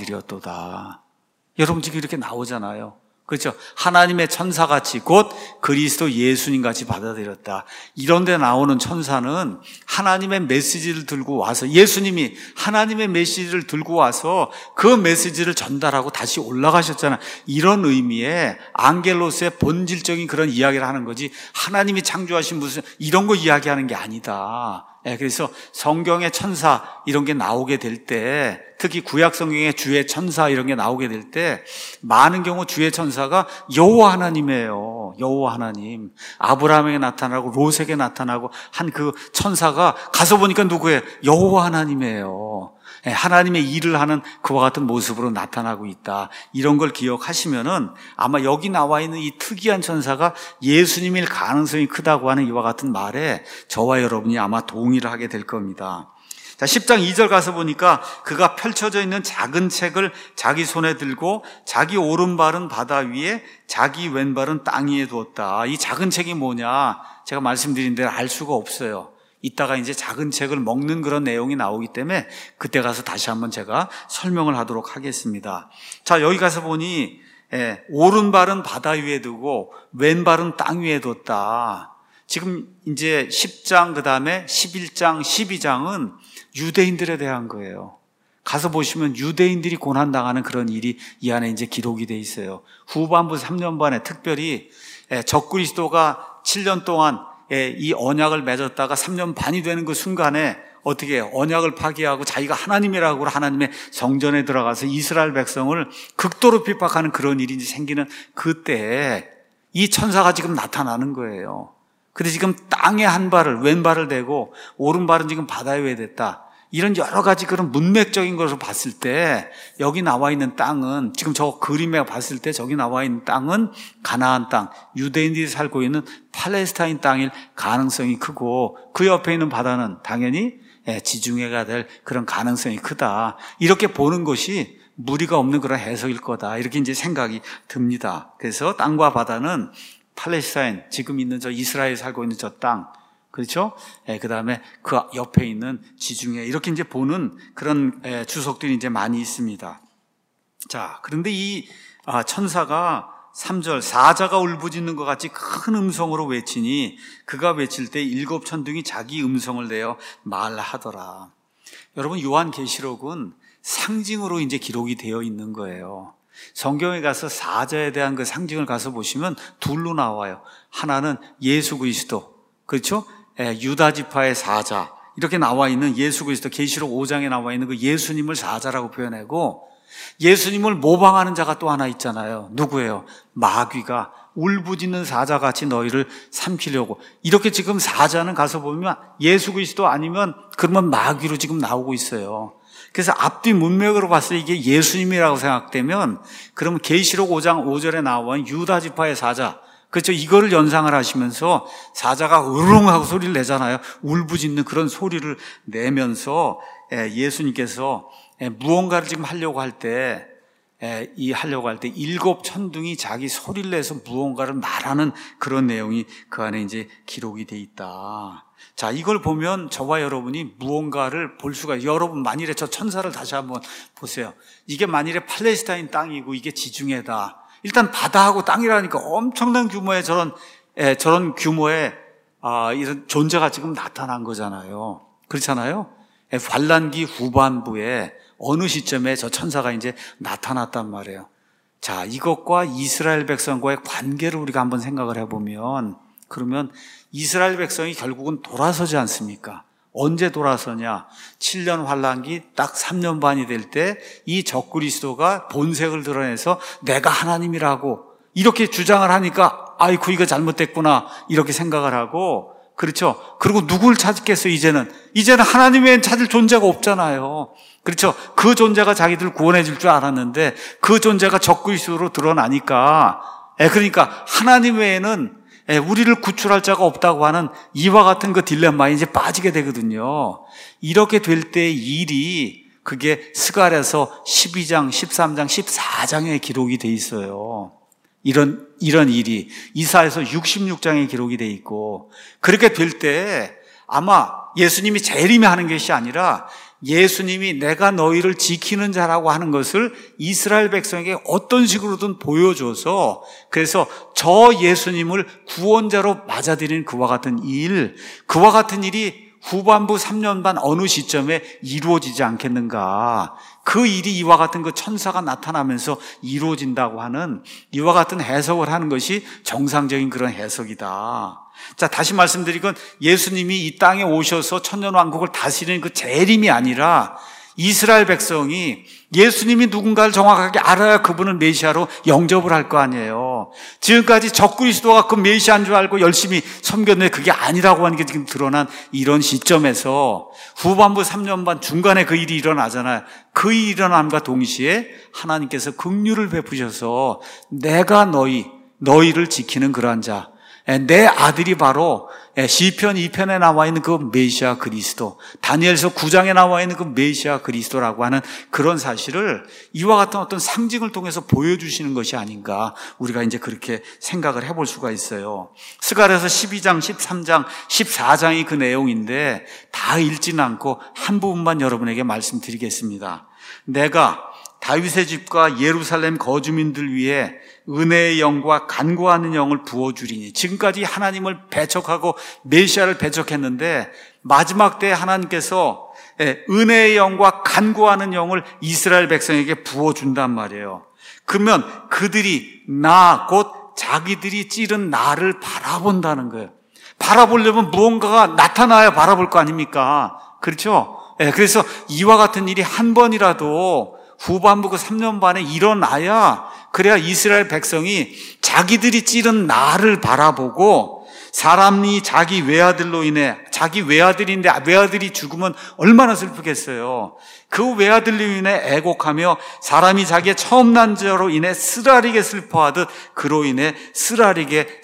받아들였도다. 여러분 지금 이렇게 나오잖아요. 그렇죠? 하나님의 천사같이 곧 그리스도 예수님같이 받아들였다. 이런 데 나오는 천사는 하나님의 메시지를 들고 와서, 예수님이 하나님의 메시지를 들고 와서 그 메시지를 전달하고 다시 올라가셨잖아요. 이런 의미의 앙겔로스의 본질적인 그런 이야기를 하는 거지, 하나님이 창조하신 무슨 이런 거 이야기하는 게 아니다. 예, 그래서 성경의 천사 이런 게 나오게 될 때, 특히 구약 성경의 주의 천사 이런 게 나오게 될 때 많은 경우 주의 천사가 여호와 하나님이에요. 여호와 하나님. 아브라함에게 나타나고 롯에게 나타나고 한 그 천사가 가서 보니까 누구예요? 여호와 하나님이에요. 하나님의 일을 하는 그와 같은 모습으로 나타나고 있다. 이런 걸 기억하시면은 아마 여기 나와 있는 이 특이한 천사가 예수님일 가능성이 크다고 하는 이와 같은 말에 저와 여러분이 아마 동의를 하게 될 겁니다. 자, 십 장 이 절 가서 보니까 그가 펼쳐져 있는 작은 책을 자기 손에 들고 자기 오른발은 바다 위에 자기 왼발은 땅 위에 두었다. 이 작은 책이 뭐냐? 제가 말씀드린 대로 알 수가 없어요. 이따가 이제 작은 책을 먹는 그런 내용이 나오기 때문에 그때 가서 다시 한번 제가 설명을 하도록 하겠습니다. 자, 여기 가서 보니 예, 오른발은 바다 위에 두고 왼발은 땅 위에 뒀다. 지금 이제 십 장 그다음에 십일 장, 십이 장은 유대인들에 대한 거예요. 가서 보시면 유대인들이 고난당하는 그런 일이 이 안에 이제 기록이 돼 있어요. 후반부 삼 년 반에 특별히 적그리스도가 칠 년 동안 이 언약을 맺었다가 삼 년 반이 되는 그 순간에 어떻게 언약을 파기하고 자기가 하나님이라고 하나님의 성전에 들어가서 이스라엘 백성을 극도로 핍박하는 그런 일이 생기는 그때에 이 천사가 지금 나타나는 거예요. 근데 지금 땅에 한 발을, 왼발을 대고 오른발은 지금 바다 위에 댔다. 이런 여러 가지 그런 문맥적인 것을 봤을 때 여기 나와 있는 땅은, 지금 저 그림에 봤을 때 저기 나와 있는 땅은 가나안 땅, 유대인들이 살고 있는 팔레스타인 땅일 가능성이 크고, 그 옆에 있는 바다는 당연히 지중해가 될 그런 가능성이 크다. 이렇게 보는 것이 무리가 없는 그런 해석일 거다. 이렇게 이제 생각이 듭니다. 그래서 땅과 바다는 팔레스타인, 지금 있는 저 이스라엘 살고 있는 저 땅, 그렇죠? 예, 그 다음에 그 옆에 있는 지중해 이렇게 이제 보는 그런 예, 주석들이 이제 많이 있습니다. 자, 그런데 이 아, 천사가 삼 절 사자가 울부짖는 것 같이 큰 음성으로 외치니 그가 외칠 때 일곱 천둥이 자기 음성을 내어 말하더라. 여러분, 요한계시록은 상징으로 이제 기록이 되어 있는 거예요. 성경에 가서 사자에 대한 그 상징을 가서 보시면 둘로 나와요. 하나는 예수 그리스도, 그렇죠? 예, 유다 지파의 사자 이렇게 나와 있는 예수 그리스도, 계시록 오 장에 나와 있는 그 예수님을 사자라고 표현하고, 예수님을 모방하는 자가 또 하나 있잖아요. 누구예요? 마귀가 울부짖는 사자같이 너희를 삼키려고. 이렇게 지금 사자는 가서 보면 예수 그리스도 아니면 그러면 마귀로 지금 나오고 있어요. 그래서 앞뒤 문맥으로 봤을 때 이게 예수님이라고 생각되면, 그러면 계시록 오 장 오 절에 나와 있는 유다 지파의 사자, 그렇죠? 이거를 연상을 하시면서 사자가 으르렁하고 소리를 내잖아요. 울부짖는 그런 소리를 내면서 예수님께서 무언가를 지금 하려고 할 때, 이 하려고 할 때 일곱 천둥이 자기 소리를 내서 무언가를 말하는 그런 내용이 그 안에 이제 기록이 돼 있다. 자, 이걸 보면 저와 여러분이 무언가를 볼 수가 있어요. 여러분, 만일에 저 천사를 다시 한번 보세요. 이게 만일에 팔레스타인 땅이고 이게 지중해다. 일단 바다하고 땅이라니까 엄청난 규모의 저런, 에, 저런 규모의, 아, 이런 존재가 지금 나타난 거잖아요. 그렇잖아요? 에, 환란기 후반부에 어느 시점에 저 천사가 이제 나타났단 말이에요. 자, 이것과 이스라엘 백성과의 관계를 우리가 한번 생각을 해보면, 그러면 이스라엘 백성이 결국은 돌아서지 않습니까? 언제 돌아서냐? 칠 년 환란기 딱 삼 년 반이 될 때 이 적그리스도가 본색을 드러내서 내가 하나님이라고 이렇게 주장을 하니까 아이고 이거 잘못됐구나 이렇게 생각을 하고, 그렇죠? 그리고 누굴 찾겠어요? 이제는 이제는 하나님 외엔 찾을 존재가 없잖아요. 그렇죠? 그 존재가 자기들 구원해 줄 줄 알았는데 그 존재가 적그리스도로 드러나니까, 에, 그러니까 하나님 외에는 에, 우리를 구출할 자가 없다고 하는 이와 같은 그 딜레마에 이제 빠지게 되거든요. 이렇게 될 때 일이, 그게 스가랴서 십이 장, 십삼 장, 십사 장에 기록이 돼 있어요. 이런, 이런 일이 이사야서 육십육 장에 기록이 돼 있고, 그렇게 될 때 아마 예수님이 재림에 하는 것이 아니라 예수님이 내가 너희를 지키는 자라고 하는 것을 이스라엘 백성에게 어떤 식으로든 보여줘서, 그래서 저 예수님을 구원자로 맞아들이는 그와 같은 일, 그와 같은 일이 후반부 삼 년 반 어느 시점에 이루어지지 않겠는가. 그 일이 이와 같은 그 천사가 나타나면서 이루어진다고 하는 이와 같은 해석을 하는 것이 정상적인 그런 해석이다. 자, 다시 말씀드리건 예수님이 이 땅에 오셔서 천년왕국을 다스리는 그 재림이 아니라 이스라엘 백성이 예수님이 누군가를 정확하게 알아야 그분은 메시아로 영접을 할 거 아니에요. 지금까지 적그리스도가 그 메시아인 줄 알고 열심히 섬겼는데 그게 아니라고 하는 게 지금 드러난 이런 시점에서 후반부 삼 년 반 중간에 그 일이 일어나잖아요. 그 일이 일어남과 동시에 하나님께서 긍휼을 베푸셔서 내가 너희, 너희를 지키는 그러한 자, 내 아들이 바로 시편 이 편에 나와 있는 그 메시아 그리스도, 다니엘서 구 장에 나와 있는 그 메시아 그리스도라고 하는 그런 사실을 이와 같은 어떤 상징을 통해서 보여주시는 것이 아닌가, 우리가 이제 그렇게 생각을 해볼 수가 있어요. 스가랴서 십이 장, 십삼 장, 십사 장이 그 내용인데 다 읽지는 않고 한 부분만 여러분에게 말씀드리겠습니다. 내가 다윗의 집과 예루살렘 거주민들 위해 은혜의 영과 간구하는 영을 부어주리니. 지금까지 하나님을 배척하고 메시아를 배척했는데 마지막 때 하나님께서 은혜의 영과 간구하는 영을 이스라엘 백성에게 부어준단 말이에요. 그러면 그들이 나, 곧 자기들이 찌른 나를 바라본다는 거예요. 바라보려면 무언가가 나타나야 바라볼 거 아닙니까? 그렇죠? 그래서 이와 같은 일이 한 번이라도 후반부 그 삼 년 반에 일어나야, 그래야 이스라엘 백성이 자기들이 찌른 나를 바라보고, 사람이 자기 외아들로 인해, 자기 외아들인데 외아들이 죽으면 얼마나 슬프겠어요. 그 외아들로 인해 애곡하며 사람이 자기의 처음 난 자로 인해 쓰라리게 슬퍼하듯 그로 인해 쓰라리게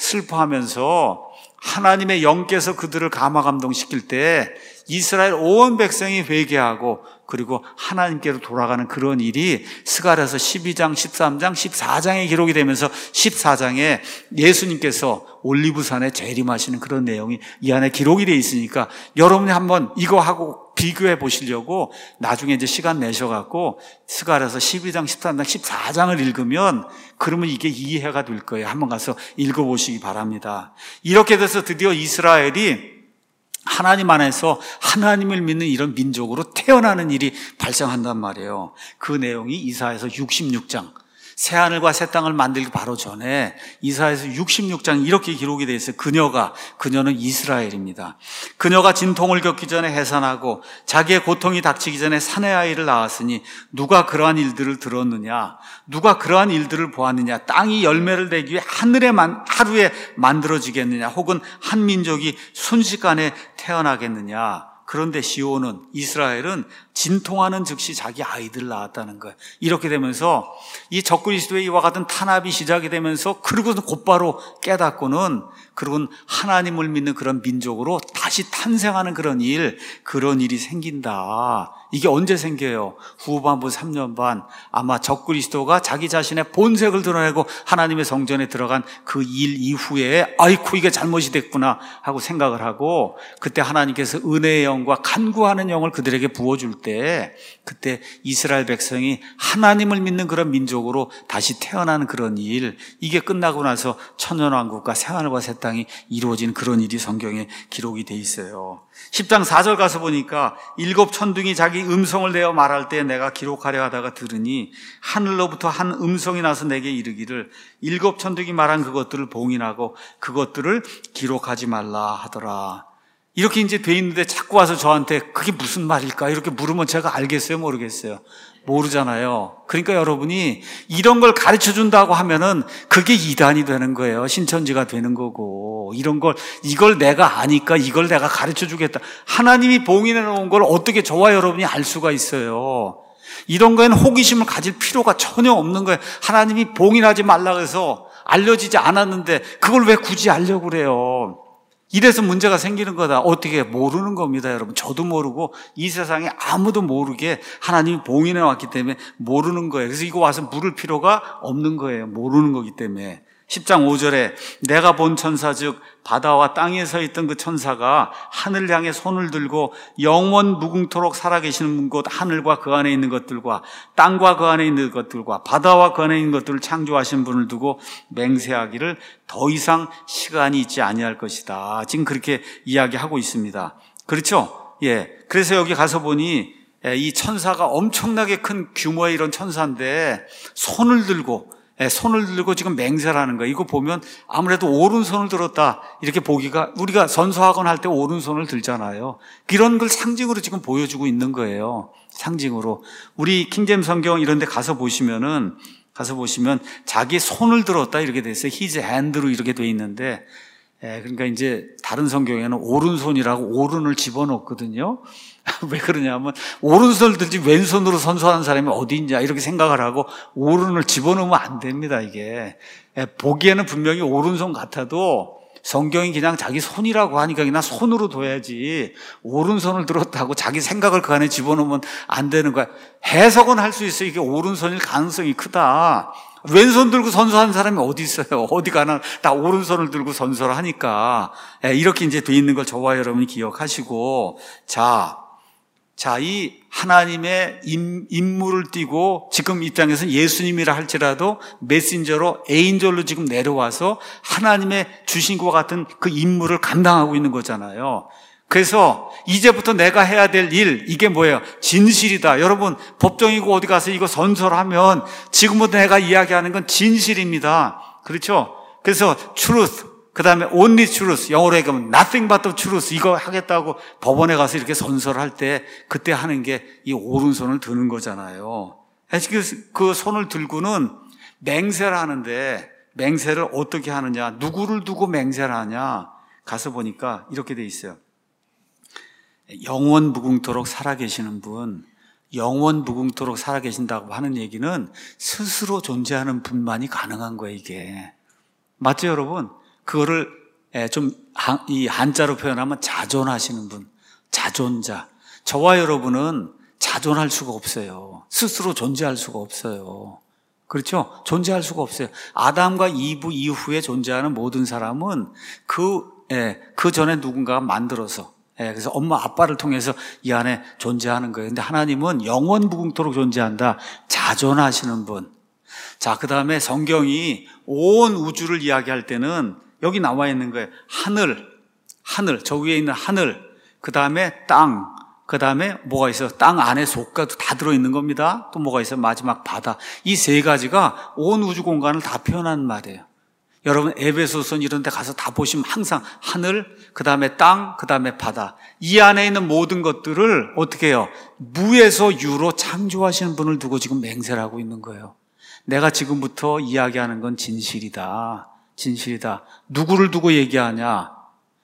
슬퍼하면서 하나님의 영께서 그들을 감화감동시킬 때 이스라엘 온 백성이 회개하고 그리고 하나님께로 돌아가는 그런 일이 스가랴서 십이 장, 십삼 장, 십사 장에 기록이 되면서 십사 장에 예수님께서 올리브산에 재림하시는 그런 내용이 이 안에 기록이 되어 있으니까 여러분이 한번 이거 하고 비교해 보시려고 나중에 이제 시간 내셔갖고 스가랴서 십이 장, 십삼 장, 십사 장을 읽으면 그러면 이게 이해가 될 거예요. 한번 가서 읽어보시기 바랍니다. 이렇게 돼서 드디어 이스라엘이 하나님 안에서 하나님을 믿는 이런 민족으로 태어나는 일이 발생한단 말이에요. 그 내용이 이사야서 육십육 장, 새하늘과 새 땅을 만들기 바로 전에 이사야서 육십육 장 이렇게 기록이 되어 있어요. 그녀가, 그녀는 이스라엘입니다. 그녀가 진통을 겪기 전에 해산하고 자기의 고통이 닥치기 전에 사내 아이를 낳았으니 누가 그러한 일들을 들었느냐, 누가 그러한 일들을 보았느냐, 땅이 열매를 내기 위해 하늘에 만, 하루에 만들어지겠느냐, 혹은 한 민족이 순식간에 태어나겠느냐. 그런데 시온은, 이스라엘은 진통하는 즉시 자기 아이들을 낳았다는 거예요. 이렇게 되면서 이 적그리스도의 이와 같은 탄압이 시작이 되면서 그러고는 곧바로 깨닫고는 그러고는 하나님을 믿는 그런 민족으로 다시 탄생하는 그런 일, 그런 일이 생긴다. 이게 언제 생겨요? 후반부 삼 년 반, 아마 적그리스도가 자기 자신의 본색을 드러내고 하나님의 성전에 들어간 그 일 이후에 아이쿠 이게 잘못이 됐구나 하고 생각을 하고, 그때 하나님께서 은혜의 영과 간구하는 영을 그들에게 부어줄 때 그때 이스라엘 백성이 하나님을 믿는 그런 민족으로 다시 태어나는 그런 일, 이게 끝나고 나서 천년왕국과 새하늘과 새 땅이 이루어진 그런 일이 성경에 기록이 돼 있어요. 십 장 사 절 가서 보니까 일곱 천둥이 자기 음성을 내어 말할 때 내가 기록하려 하다가 들으니 하늘로부터 한 음성이 나서 내게 이르기를 일곱 천둥이 말한 그것들을 봉인하고 그것들을 기록하지 말라 하더라. 이렇게 이제 돼 있는데 자꾸 와서 저한테 그게 무슨 말일까? 이렇게 물으면 제가 알겠어요? 모르겠어요? 모르잖아요. 그러니까 여러분이 이런 걸 가르쳐 준다고 하면은 그게 이단이 되는 거예요. 신천지가 되는 거고. 이런 걸, 이걸 내가 아니까 이걸 내가 가르쳐 주겠다. 하나님이 봉인해 놓은 걸 어떻게 저와 여러분이 알 수가 있어요? 이런 거에는 호기심을 가질 필요가 전혀 없는 거예요. 하나님이 봉인하지 말라고 해서 알려지지 않았는데 그걸 왜 굳이 알려고 그래요? 이래서 문제가 생기는 거다. 어떻게 모르는 겁니다, 여러분. 저도 모르고 이 세상에 아무도 모르게 하나님이 봉인해 왔기 때문에 모르는 거예요. 그래서 이거 와서 물을 필요가 없는 거예요. 모르는 거기 때문에. 십 장 오 절에 내가 본 천사 즉 바다와 땅에 서 있던 그 천사가 하늘 향해 손을 들고 영원 무궁토록 살아계시는 곧 하늘과 그 안에 있는 것들과 땅과 그 안에 있는 것들과 바다와 그 안에 있는 것들을 창조하신 분을 두고 맹세하기를 더 이상 시간이 있지 아니할 것이다. 지금 그렇게 이야기하고 있습니다. 그렇죠? 예. 그래서 여기 가서 보니 이 천사가 엄청나게 큰 규모의 이런 천사인데 손을 들고 손을 들고 지금 맹세를 하는 거예요. 이거 보면 아무래도 오른손을 들었다 이렇게 보기가, 우리가 선서학원 할 때 오른손을 들잖아요. 이런 걸 상징으로 지금 보여주고 있는 거예요. 상징으로. 우리 킹제임스 성경 이런 데 가서 보시면은 가서 보시면 자기 손을 들었다 이렇게 돼 있어요. his hand로 이렇게 돼 있는데, 예, 그러니까 이제 다른 성경에는 오른손이라고 오른을 집어넣거든요. 왜 그러냐면 오른손을 들지 왼손으로 선서하는 사람이 어디 있냐 이렇게 생각을 하고 오른을 집어넣으면 안 됩니다. 이게 보기에는 분명히 오른손 같아도 성경이 그냥 자기 손이라고 하니까 그냥 손으로 둬야지 오른손을 들었다고 자기 생각을 그 안에 집어넣으면 안 되는 거야. 해석은 할 수 있어요. 이게 오른손일 가능성이 크다. 왼손 들고 선서하는 사람이 어디 있어요? 어디 가나 다 오른손을 들고 선서를 하니까. 이렇게 이제 돼 있는 걸 저와 여러분이 기억하시고, 자, 자, 이 하나님의 임무를 띠고 지금 입장에서는 예수님이라 할지라도 메신저로 에인절로 지금 내려와서 하나님의 주신 것과 같은 그 임무를 감당하고 있는 거잖아요. 그래서 이제부터 내가 해야 될 일, 이게 뭐예요? 진실이다. 여러분, 법정이고 어디 가서 이거 선서하면 지금부터 내가 이야기하는 건 진실입니다. 그렇죠? 그래서 truth, 그 다음에 only truth, 영어로 얘기하면 nothing but the truth, 이거 하겠다고 법원에 가서 이렇게 선서를 할 때 그때 하는 게 이 오른손을 드는 거잖아요. 그 손을 들고는 맹세를 하는데 맹세를 어떻게 하느냐, 누구를 두고 맹세를 하냐, 가서 보니까 이렇게 돼 있어요. 영원 무궁토록 살아계시는 분, 영원 무궁토록 살아계신다고 하는 얘기는 스스로 존재하는 분만이 가능한 거예요, 이게. 맞죠, 여러분? 그거를 좀 이 한자로 표현하면 자존하시는 분, 자존자. 저와 여러분은 자존할 수가 없어요. 스스로 존재할 수가 없어요. 그렇죠? 존재할 수가 없어요. 아담과 이브 이후에 존재하는 모든 사람은 그, 예, 그 전에 누군가가 만들어서, 예, 그래서 엄마 아빠를 통해서 이 안에 존재하는 거예요. 근데 하나님은 영원 무궁토록 존재한다. 자존하시는 분. 자, 그 다음에 성경이 온 우주를 이야기할 때는 여기 나와 있는 거예요. 하늘, 하늘, 저 위에 있는 하늘, 그 다음에 땅, 그 다음에 뭐가 있어요? 땅 안에 속가도 다 들어있는 겁니다. 또 뭐가 있어요? 마지막 바다. 이 세 가지가 온 우주 공간을 다 표현하는 말이에요. 여러분 에베소서 이런 데 가서 다 보시면 항상 하늘, 그 다음에 땅, 그 다음에 바다. 이 안에 있는 모든 것들을 어떻게 해요? 무에서 유로 창조하시는 분을 두고 지금 맹세를 하고 있는 거예요. 내가 지금부터 이야기하는 건 진실이다. 진실이다. 누구를 두고 얘기하냐?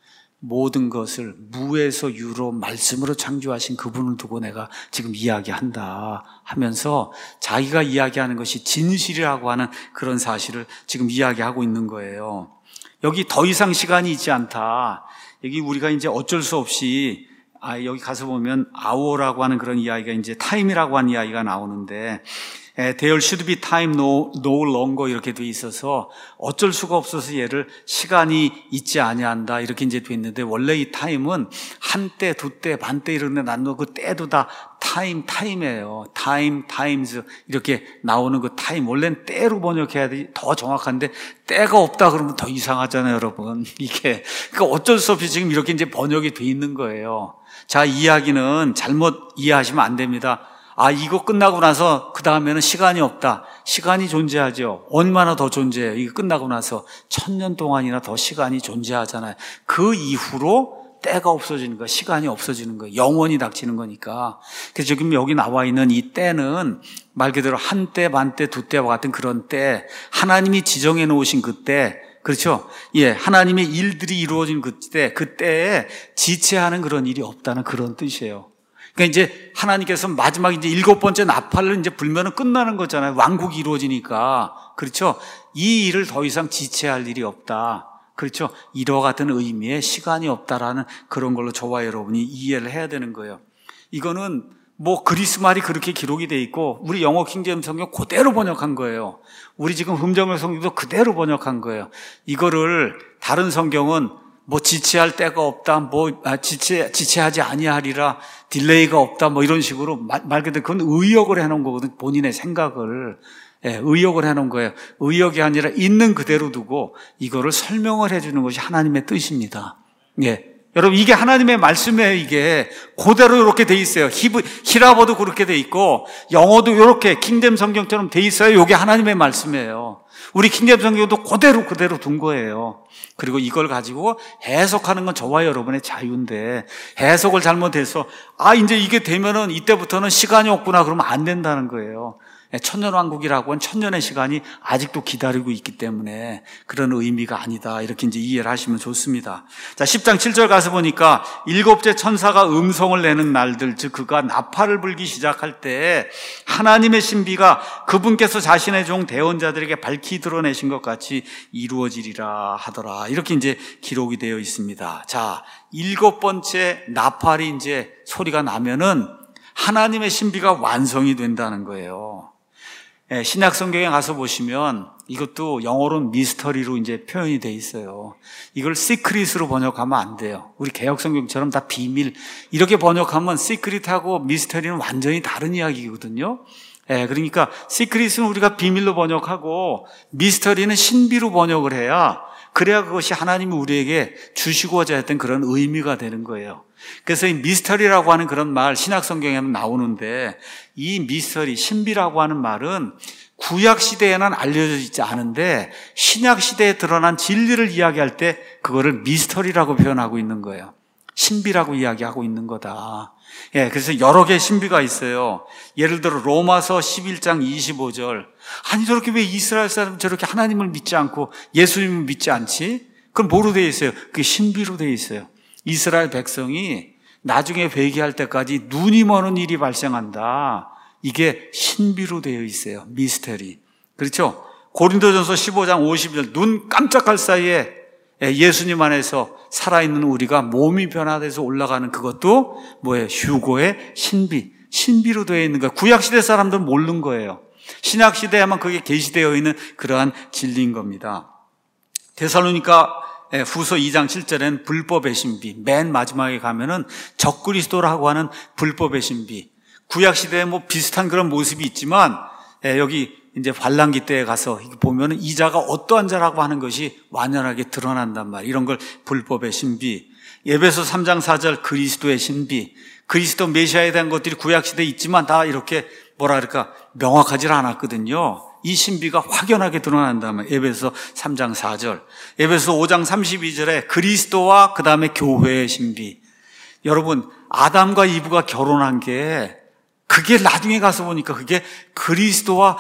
모든 것을 무에서 유로 말씀으로 창조하신 그분을 두고 내가 지금 이야기한다 하면서 자기가 이야기하는 것이 진실이라고 하는 그런 사실을 지금 이야기하고 있는 거예요. 여기 더 이상 시간이 있지 않다. 여기 우리가 이제 어쩔 수 없이 아, 여기 가서 보면 hour라고 하는 그런 이야기가 이제 time이라고 하는 이야기가 나오는데 There should be time no, no longer 이렇게 돼 있어서 어쩔 수가 없어서 얘를 시간이 있지 아니한다 이렇게 이제 돼 있는데 원래 이 time은 한때, 두때, 반때 이런 데 나누고 그 때도 다 time, time이에요. time, times 이렇게 나오는 그 time 원래는 때로 번역해야 돼. 더 정확한데 때가 없다 그러면 더 이상하잖아요, 여러분. 이게 그러니까 어쩔 수 없이 지금 이렇게 이제 번역이 돼 있는 거예요. 자, 이 이야기는 잘못 이해하시면 안 됩니다. 아, 이거 끝나고 나서 그 다음에는 시간이 없다. 시간이 존재하죠. 얼마나 더 존재해요. 이거 끝나고 나서 천년 동안이나 더 시간이 존재하잖아요. 그 이후로 때가 없어지는 거예요. 시간이 없어지는 거예요. 영원히 닥치는 거니까. 그래서 지금 여기 나와 있는 이 때는 말 그대로 한때, 반때, 두때와 같은 그런 때, 하나님이 지정해 놓으신 그 때, 그렇죠? 예, 하나님의 일들이 이루어진 그때, 그때에 지체하는 그런 일이 없다는 그런 뜻이에요. 그러니까 이제 하나님께서 마지막 이제 일곱 번째 나팔을 이제 불면은 끝나는 거잖아요. 왕국이 이루어지니까. 그렇죠? 이 일을 더 이상 지체할 일이 없다. 그렇죠? 이와 같은 의미의 시간이 없다라는 그런 걸로 저와 여러분이 이해를 해야 되는 거예요. 이거는 뭐 그리스 말이 그렇게 기록이 돼 있고 우리 영어 킹제임스 성경 그대로 번역한 거예요. 우리 지금 흠정을 성경도 그대로 번역한 거예요. 이거를 다른 성경은 뭐 지체할 때가 없다, 뭐 지체 지체하지 아니하리라, 딜레이가 없다, 뭐 이런 식으로 말, 말 그대로 그건 의역을 해놓은 거거든. 본인의 생각을 예, 의역을 해놓은 거예요. 의역이 아니라 있는 그대로 두고 이거를 설명을 해주는 것이 하나님의 뜻입니다. 예, 여러분 이게 하나님의 말씀이에요. 이게 그대로 이렇게 돼 있어요. 히브, 히라버도 그렇게 돼 있고 영어도 이렇게 킹잼 성경처럼 돼 있어요. 이게 하나님의 말씀이에요. 우리 킹잼 성경도 그대로 그대로 둔 거예요. 그리고 이걸 가지고 해석하는 건 저와 여러분의 자유인데 해석을 잘못해서 아 이제 이게 되면은 이때부터는 시간이 없구나 그러면 안 된다는 거예요. 천년왕국이라고 하는 천년의 시간이 아직도 기다리고 있기 때문에 그런 의미가 아니다. 이렇게 이제 이해를 하시면 좋습니다. 자, 십 장 칠 절 가서 보니까 일곱째 천사가 음성을 내는 날들, 즉 그가 나팔을 불기 시작할 때 하나님의 신비가 그분께서 자신의 종 대언자들에게 밝히 드러내신 것 같이 이루어지리라 하더라. 이렇게 이제 기록이 되어 있습니다. 자, 일곱 번째 나팔이 이제 소리가 나면은 하나님의 신비가 완성이 된다는 거예요. 예, 신약 성경에 가서 보시면 이것도 영어로는 미스터리로 이제 표현이 돼 있어요. 이걸 시크릿으로 번역하면 안 돼요. 우리 개역 성경처럼 다 비밀 이렇게 번역하면 시크릿하고 미스터리는 완전히 다른 이야기거든요. 예, 그러니까 시크릿은 우리가 비밀로 번역하고 미스터리는 신비로 번역을 해야 그래야 그것이 하나님이 우리에게 주시고자 했던 그런 의미가 되는 거예요. 그래서 이 미스터리라고 하는 그런 말 신약 성경에는 나오는데 이 미스터리, 신비라고 하는 말은 구약 시대에는 알려져 있지 않은데 신약 시대에 드러난 진리를 이야기할 때 그거를 미스터리라고 표현하고 있는 거예요. 신비라고 이야기하고 있는 거다. 예, 그래서 여러 개의 신비가 있어요. 예를 들어 로마서 십일 장 이십오 절. 아니 저렇게 왜 이스라엘 사람 저렇게 하나님을 믿지 않고 예수님을 믿지 않지? 그건 뭐로 되어 있어요? 그게 신비로 되어 있어요. 이스라엘 백성이 나중에 회개할 때까지 눈이 머는 일이 발생한다. 이게 신비로 되어 있어요. 미스터리. 그렇죠? 고린도전서 십오 장 오십 절. 눈 깜짝할 사이에 예수님 안에서 살아있는 우리가 몸이 변화돼서 올라가는 그것도 뭐예요? 휴거의 신비. 신비로 되어 있는 거예요. 구약시대 사람들은 모르는 거예요. 신약시대에만 그게 계시되어 있는 그러한 진리인 겁니다. 데살로니가 후서 이 장 칠 절에는 불법의 신비, 맨 마지막에 가면은 적그리스도라고 하는 불법의 신비. 구약시대에 뭐 비슷한 그런 모습이 있지만 여기 이제 환란기 때에 가서 보면은 이 자가 어떠한 자라고 하는 것이 완연하게 드러난단 말이에요. 이런 걸 불법의 신비. 에베소 삼 장 사 절 그리스도의 신비. 그리스도 메시아에 대한 것들이 구약시대에 있지만 다 이렇게 뭐라 그럴까 명확하지 않았거든요. 이 신비가 확연하게 드러난다면 에베소 삼 장 사 절, 에베소 오 장 삼십이 절에 그리스도와 그 다음에 교회의 신비. 여러분, 아담과 이브가 결혼한 게 그게 나중에 가서 보니까 그게 그리스도와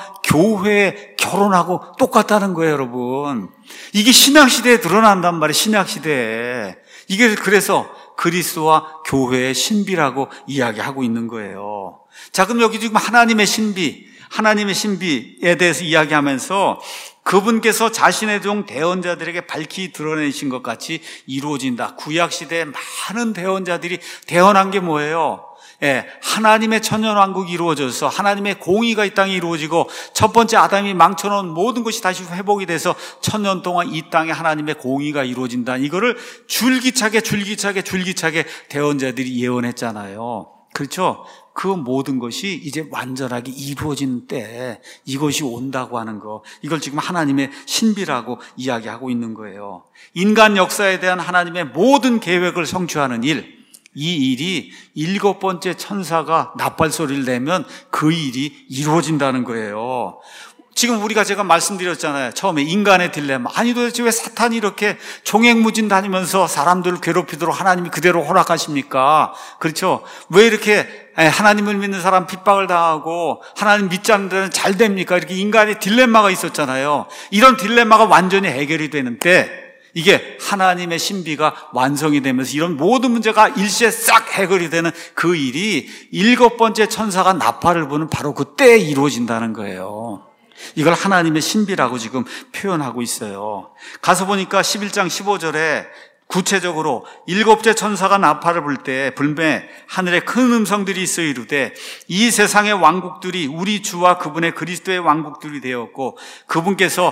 교회의 결혼하고 똑같다는 거예요, 여러분. 이게 신약시대에 드러난단 말이에요, 신약시대에. 이게 그래서 그리스도와 교회의 신비라고 이야기하고 있는 거예요. 자, 그럼 여기 지금 하나님의 신비, 하나님의 신비에 대해서 이야기하면서 그분께서 자신의 종 대언자들에게 밝히 드러내신 것 같이 이루어진다. 구약시대에 많은 대언자들이 대언한 게 뭐예요? 예, 하나님의 천년왕국이 이루어져서 하나님의 공의가 이 땅에 이루어지고 첫 번째 아담이 망쳐놓은 모든 것이 다시 회복이 돼서 천년 동안 이 땅에 하나님의 공의가 이루어진다. 이거를 줄기차게 줄기차게 줄기차게 대언자들이 예언했잖아요. 그렇죠? 그 모든 것이 이제 완전하게 이루어진 때 이것이 온다고 하는 거, 이걸 지금 하나님의 신비라고 이야기하고 있는 거예요. 인간 역사에 대한 하나님의 모든 계획을 성취하는 일, 이 일이 일곱 번째 천사가 나팔소리를 내면 그 일이 이루어진다는 거예요. 지금 우리가 제가 말씀드렸잖아요. 처음에 인간의 딜레마. 아니 도대체 왜 사탄이 이렇게 종횡무진 다니면서 사람들을 괴롭히도록 하나님이 그대로 허락하십니까? 그렇죠? 왜 이렇게 하나님을 믿는 사람 핍박을 당하고 하나님 믿지 않는 데는 잘 됩니까? 이렇게 인간의 딜레마가 있었잖아요. 이런 딜레마가 완전히 해결이 되는데 이게 하나님의 신비가 완성이 되면서 이런 모든 문제가 일시에 싹 해결이 되는 그 일이 일곱 번째 천사가 나팔을 부는 바로 그때에 이루어진다는 거예요. 이걸 하나님의 신비라고 지금 표현하고 있어요. 가서 보니까 십일 장 십오 절에 구체적으로 일곱째 천사가 나팔을 불 때 불매 하늘에 큰 음성들이 있어 이르되 이 세상의 왕국들이 우리 주와 그분의 그리스도의 왕국들이 되었고 그분께서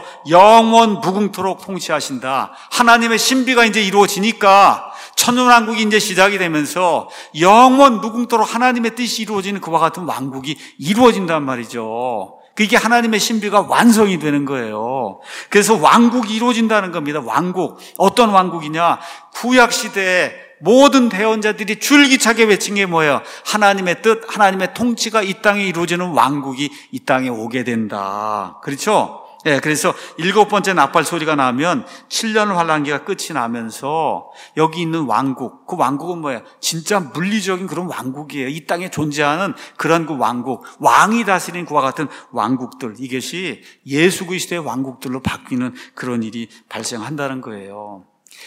영원 무궁토록 통치하신다. 하나님의 신비가 이제 이루어지니까 천년왕국이 이제 시작이 되면서 영원 무궁토록 하나님의 뜻이 이루어지는 그와 같은 왕국이 이루어진단 말이죠. 그게 하나님의 신비가 완성이 되는 거예요. 그래서 왕국이 이루어진다는 겁니다. 왕국. 어떤 왕국이냐? 구약시대에 모든 대언자들이 줄기차게 외친 게 뭐예요? 하나님의 뜻, 하나님의 통치가 이 땅에 이루어지는 왕국이 이 땅에 오게 된다. 그렇죠? 예, 그래서 일곱 번째 나팔 소리가 나면 칠 년 환란기가 끝이 나면서 여기 있는 왕국, 그 왕국은 뭐예요? 진짜 물리적인 그런 왕국이에요. 이 땅에 존재하는 그런 그 왕국, 왕이 다스리는 그와 같은 왕국들, 이것이 예수 그리스도의 왕국들로 바뀌는 그런 일이 발생한다는 거예요.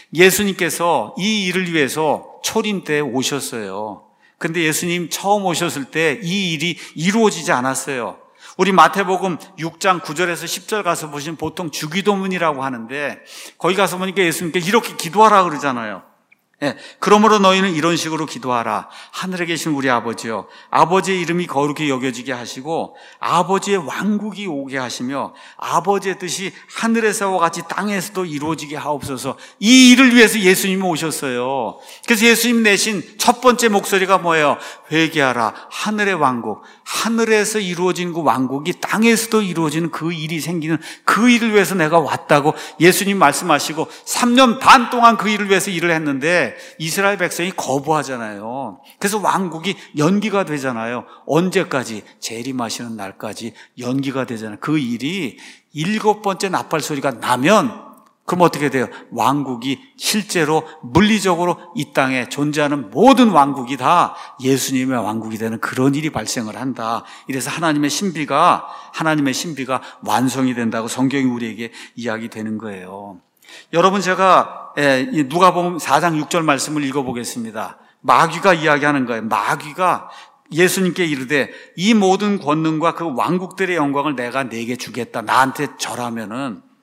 예수님께서 이 일을 위해서 초림 때 오셨어요. 근데 예수님 처음 오셨을 때 이 일이 이루어지지 않았어요. 우리 마태복음 육 장 구 절에서 십 절 가서 보시면 보통 주기도문이라고 하는데 거기 가서 보니까 예수님께 이렇게 기도하라 그러잖아요. 예, 그러므로 너희는 이런 식으로 기도하라. 하늘에 계신 우리 아버지여, 아버지의 이름이 거룩히 여겨지게 하시고 아버지의 왕국이 오게 하시며 아버지의 뜻이 하늘에서와 같이 땅에서도 이루어지게 하옵소서. 이 일을 위해서 예수님이 오셨어요. 그래서 예수님 내신 첫 번째 목소리가 뭐예요? 회개하라. 하늘의 왕국, 하늘에서 이루어진 그 왕국이 땅에서도 이루어지는 그 일이 생기는 그 일을 위해서 내가 왔다고 예수님 말씀하시고 삼 년 반 동안 그 일을 위해서 일을 했는데 이스라엘 백성이 거부하잖아요. 그래서 왕국이 연기가 되잖아요. 언제까지? 재림하시는 날까지 연기가 되잖아요. 그 일이 일곱 번째 나팔 소리가 나면 그럼 어떻게 돼요? 왕국이 실제로 물리적으로 이 땅에 존재하는 모든 왕국이 다 예수님의 왕국이 되는 그런 일이 발생을 한다. 이래서 하나님의 신비가 하나님의 신비가 완성이 된다고 성경이 우리에게 이야기되는 거예요. 여러분, 제가 누가복음 사 장 육 절 말씀을 읽어보겠습니다. 마귀가 이야기하는 거예요. 마귀가 예수님께 이르되 이 모든 권능과 그 왕국들의 영광을 내가 네게 주겠다. 나한테 절하면은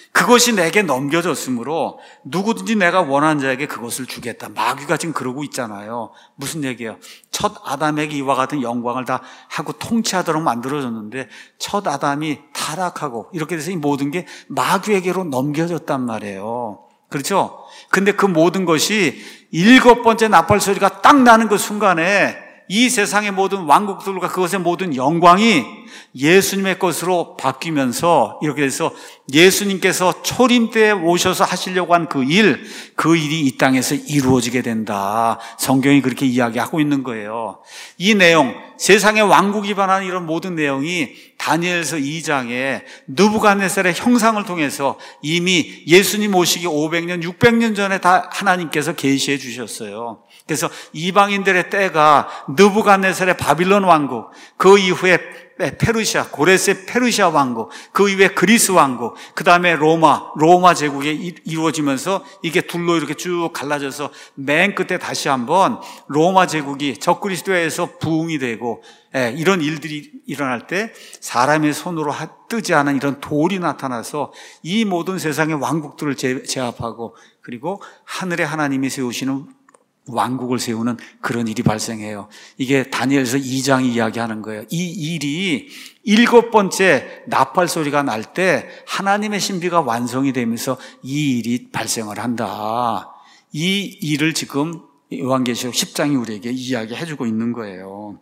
그것이 내게 넘겨졌으므로 누구든지 내가 원하는 자에게 그것을 주겠다. 마귀가 지금 그러고 있잖아요. 무슨 얘기예요? 첫 아담에게 이와 같은 영광을 다 하고 통치하도록 만들어졌는데 첫 아담이 타락하고 이렇게 돼서 이 모든 게 마귀에게로 넘겨졌단 말이에요. 그렇죠? 근데 그 모든 것이 일곱 번째 나팔 소리가 딱 나는 그 순간에 이 세상의 모든 왕국들과 그것의 모든 영광이 예수님의 것으로 바뀌면서 이렇게 해서 예수님께서 초림 때에 오셔서 하시려고 한 그 일, 그 일이 이 땅에서 이루어지게 된다. 성경이 그렇게 이야기하고 있는 거예요. 이 내용, 세상의 왕국이 반하는 이런 모든 내용이 다니엘서 이 장에 느부갓네살의 형상을 통해서 이미 예수님 오시기 오백 년, 육백 년 전에 다 하나님께서 계시해 주셨어요. 그래서 이방인들의 때가 느부갓네살의 바빌론 왕국, 그 이후에 페르시아, 고레스의 페르시아 왕국, 그 이후에 그리스 왕국, 그 다음에 로마, 로마 제국이 이루어지면서 이게 둘로 이렇게 쭉 갈라져서 맨 끝에 다시 한번 로마 제국이 적그리스도에서 부흥이 되고, 예, 이런 일들이 일어날 때 사람의 손으로 뜨지 않은 이런 돌이 나타나서 이 모든 세상의 왕국들을 제압하고 그리고 하늘의 하나님이 세우시는 왕국을 세우는 그런 일이 발생해요. 이게 다니엘서 이 장이 이야기하는 거예요. 이 일이 일곱 번째 나팔 소리가 날 때 하나님의 신비가 완성이 되면서 이 일이 발생을 한다. 이 일을 지금 요한계시록 십 장이 우리에게 이야기해주고 있는 거예요.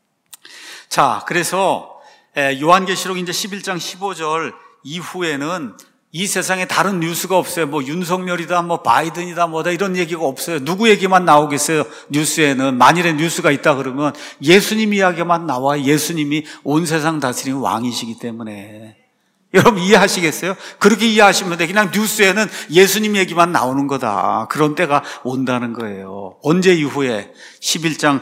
자, 그래서 요한계시록 이제 십일 장 십오 절 이후에는 이 세상에 다른 뉴스가 없어요. 뭐 윤석열이다, 뭐 바이든이다, 뭐다 이런 얘기가 없어요. 누구 얘기만 나오겠어요? 뉴스에는. 만일에 뉴스가 있다 그러면 예수님 이야기만 나와요. 예수님이 온 세상 다스리는 왕이시기 때문에. 여러분 이해하시겠어요? 그렇게 이해하시면 돼. 그냥 뉴스에는 예수님 얘기만 나오는 거다. 그런 때가 온다는 거예요. 언제 이후에? 십일 장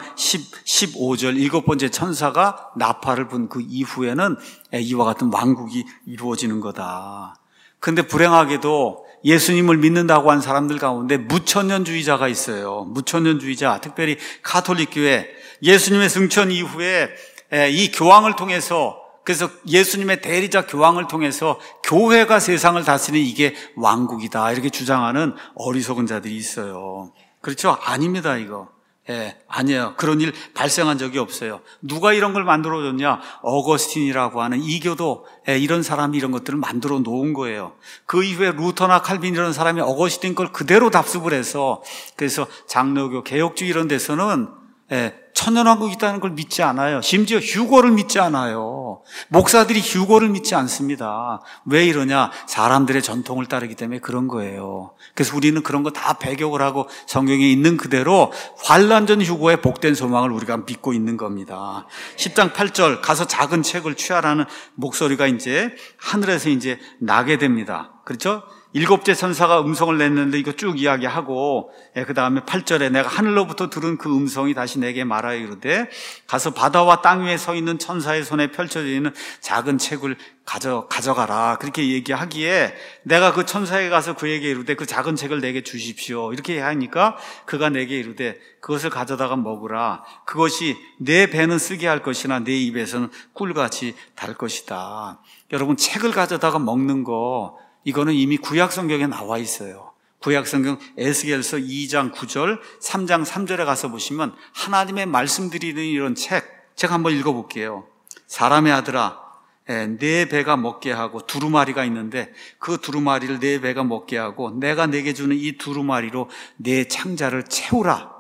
십오 절 일곱 번째 천사가 나팔을 분 그 이후에는 이와 같은 왕국이 이루어지는 거다. 근데 불행하게도 예수님을 믿는다고 한 사람들 가운데 무천년주의자가 있어요. 무천년주의자, 특별히 가톨릭 교회. 예수님의 승천 이후에 이 교황을 통해서, 그래서 예수님의 대리자 교황을 통해서 교회가 세상을 다스리는 이게 왕국이다 이렇게 주장하는 어리석은 자들이 있어요. 그렇죠? 아닙니다, 이거. 예, 아니에요. 그런 일 발생한 적이 없어요. 누가 이런 걸 만들어줬냐? 어거스틴이라고 하는 이교도, 예, 이런 사람이 이런 것들을 만들어 놓은 거예요. 그 이후에 루터나 칼빈 이런 사람이 어거스틴 걸 그대로 답습을 해서, 그래서 장로교, 개혁주의 이런 데서는, 예, 천년왕국이 있다는 걸 믿지 않아요. 심지어 휴거를 믿지 않아요. 목사들이 휴거를 믿지 않습니다. 왜 이러냐? 사람들의 전통을 따르기 때문에 그런 거예요. 그래서 우리는 그런 거 다 배격을 하고 성경에 있는 그대로 환난전 휴거의 복된 소망을 우리가 믿고 있는 겁니다. 십 장 팔 절 가서 작은 책을 취하라는 목소리가 이제 하늘에서 이제 나게 됩니다. 그렇죠? 일곱째 천사가 음성을 냈는데 이거 쭉 이야기하고, 예, 그 다음에 팔 절에 내가 하늘로부터 들은 그 음성이 다시 내게 말하여 이르되 가서 바다와 땅 위에 서 있는 천사의 손에 펼쳐져 있는 작은 책을 가져, 가져가라. 그렇게 얘기하기에 내가 그 천사에 가서 그에게 이르되 그 작은 책을 내게 주십시오. 이렇게 하니까 그가 내게 이르되 그것을 가져다가 먹으라. 그것이 내 배는 쓰게 할 것이나 내 입에서는 꿀같이 달 것이다. 여러분, 책을 가져다가 먹는 거, 이거는 이미 구약 성경에 나와 있어요. 구약 성경 에스겔서 이 장 구 절, 삼 장 삼 절에 가서 보시면 하나님의 말씀드리는 이런 책, 제가 한번 읽어볼게요. 사람의 아들아, 내 배가 먹게 하고, 두루마리가 있는데 그 두루마리를 내 배가 먹게 하고 내가 내게 주는 이 두루마리로 내 창자를 채우라.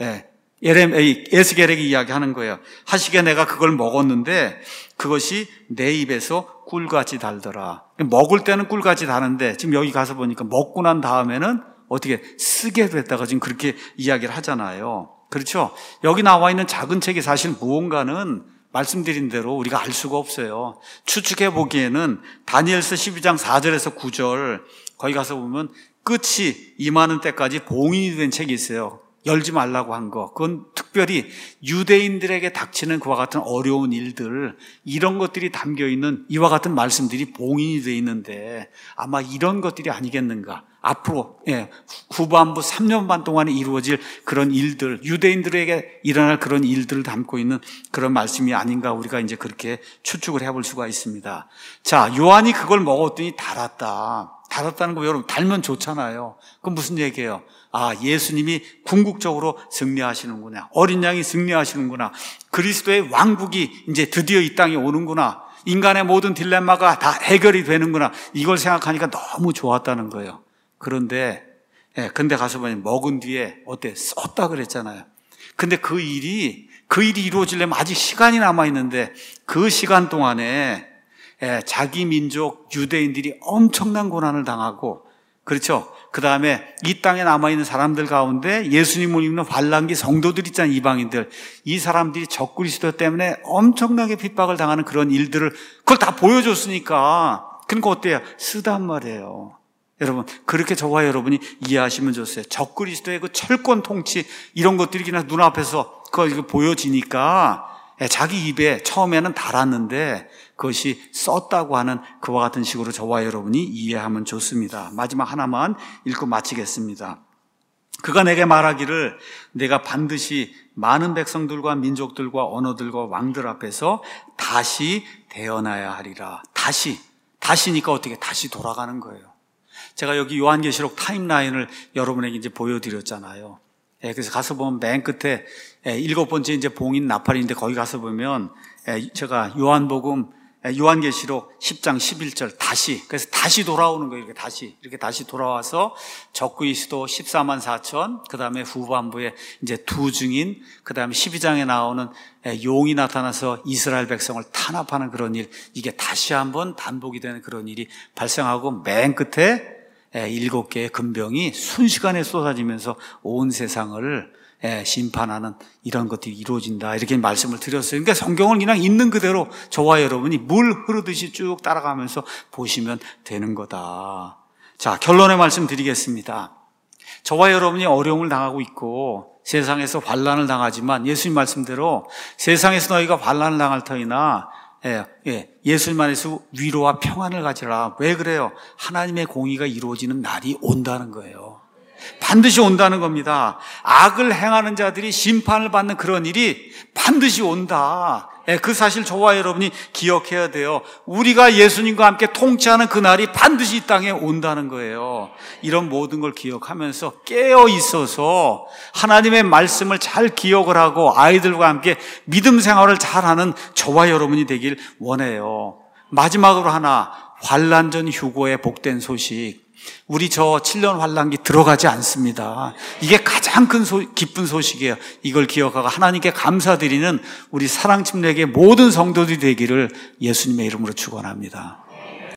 예레, 에스겔에게 이야기하는 거예요. 하시기에 내가 그걸 먹었는데 그것이 내 입에서 꿀같이 달더라. 먹을 때는 꿀같이 다는데 지금 여기 가서 보니까 먹고 난 다음에는 어떻게 쓰게 됐다가 지금 그렇게 이야기를 하잖아요. 그렇죠? 여기 나와 있는 작은 책이 사실 무언가는 말씀드린 대로 우리가 알 수가 없어요. 추측해 보기에는 다니엘서 십이 장 사 절에서 구 절, 거기 가서 보면 끝이 임하는 때까지 봉인이 된 책이 있어요. 열지 말라고 한 거. 그건 특별히 유대인들에게 닥치는 그와 같은 어려운 일들, 이런 것들이 담겨있는 이와 같은 말씀들이 봉인이 되어 있는데 아마 이런 것들이 아니겠는가. 앞으로 예, 후반부 삼 년 반 동안에 이루어질 그런 일들, 유대인들에게 일어날 그런 일들을 담고 있는 그런 말씀이 아닌가 우리가 이제 그렇게 추측을 해볼 수가 있습니다. 자, 요한이 그걸 먹었더니 달았다. 달았다는 거 여러분 달면 좋잖아요. 그건 무슨 얘기예요? 아, 예수님이 궁극적으로 승리하시는구나. 어린 양이 승리하시는구나. 그리스도의 왕국이 이제 드디어 이 땅에 오는구나. 인간의 모든 딜레마가 다 해결이 되는구나. 이걸 생각하니까 너무 좋았다는 거예요. 그런데, 예, 근데 가서 보니 먹은 뒤에 어때? 썼다 그랬잖아요. 근데 그 일이, 그 일이 이루어지려면 아직 시간이 남아있는데 그 시간 동안에 예, 자기 민족 유대인들이 엄청난 고난을 당하고, 그렇죠? 그 다음에 이 땅에 남아있는 사람들 가운데 예수님을 믿는 환란기 성도들 있잖아요, 이방인들. 이 사람들이 적그리스도 때문에 엄청나게 핍박을 당하는 그런 일들을 그걸 다 보여줬으니까, 그러니까 어때요? 쓰단 말이에요. 여러분, 그렇게 저와 여러분이 이해하시면 좋겠어요. 적그리스도의 그 철권 통치 이런 것들이 그냥 눈앞에서 그거 보여지니까 자기 입에 처음에는 달았는데 그것이 썼다고 하는 그와 같은 식으로 저와 여러분이 이해하면 좋습니다. 마지막 하나만 읽고 마치겠습니다. 그가 내게 말하기를 내가 반드시 많은 백성들과 민족들과 언어들과 왕들 앞에서 다시 태어나야 하리라. 다시, 다시니까 어떻게 다시 돌아가는 거예요. 제가 여기 요한계시록 타임라인을 여러분에게 이제 보여드렸잖아요. 예, 그래서 가서 보면 맨 끝에 예, 일곱 번째 이제 봉인 나팔인데 거기 가서 보면 예, 제가 요한복음 예, 요한계시록 십 장 십일 절 다시, 그래서 다시 돌아오는 거예요. 이렇게 다시 이렇게 다시 돌아와서 적그리스도 십사만 사천, 그 다음에 후반부에 이제 두 증인, 그 다음에 십이 장에 나오는 예, 용이 나타나서 이스라엘 백성을 탄압하는 그런 일, 이게 다시 한번 반복이 되는 그런 일이 발생하고 맨 끝에 일곱 개의 금병이 순식간에 쏟아지면서 온 세상을 심판하는 이런 것들이 이루어진다. 이렇게 말씀을 드렸어요. 그러니까 성경을 그냥 있는 그대로 저와 여러분이 물 흐르듯이 쭉 따라가면서 보시면 되는 거다. 자, 결론의 말씀 드리겠습니다. 저와 여러분이 어려움을 당하고 있고 세상에서 환난을 당하지만 예수님 말씀대로 세상에서 너희가 환난을 당할 터이나 예, 예, 예수님 안에서 위로와 평안을 가지라. 왜 그래요? 하나님의 공의가 이루어지는 날이 온다는 거예요. 반드시 온다는 겁니다. 악을 행하는 자들이 심판을 받는 그런 일이 반드시 온다. 예, 그 사실 저와 여러분이 기억해야 돼요. 우리가 예수님과 함께 통치하는 그 날이 반드시 이 땅에 온다는 거예요. 이런 모든 걸 기억하면서 깨어 있어서 하나님의 말씀을 잘 기억을 하고 아이들과 함께 믿음 생활을 잘하는 저와 여러분이 되길 원해요. 마지막으로 하나, 환난 전 휴고의 복된 소식. 우리 저 칠 년 환란기 들어가지 않습니다. 이게 가장 큰 소, 기쁜 소식이에요. 이걸 기억하고 하나님께 감사드리는 우리 사랑침례의 모든 성도들이 되기를 예수님의 이름으로 축원합니다.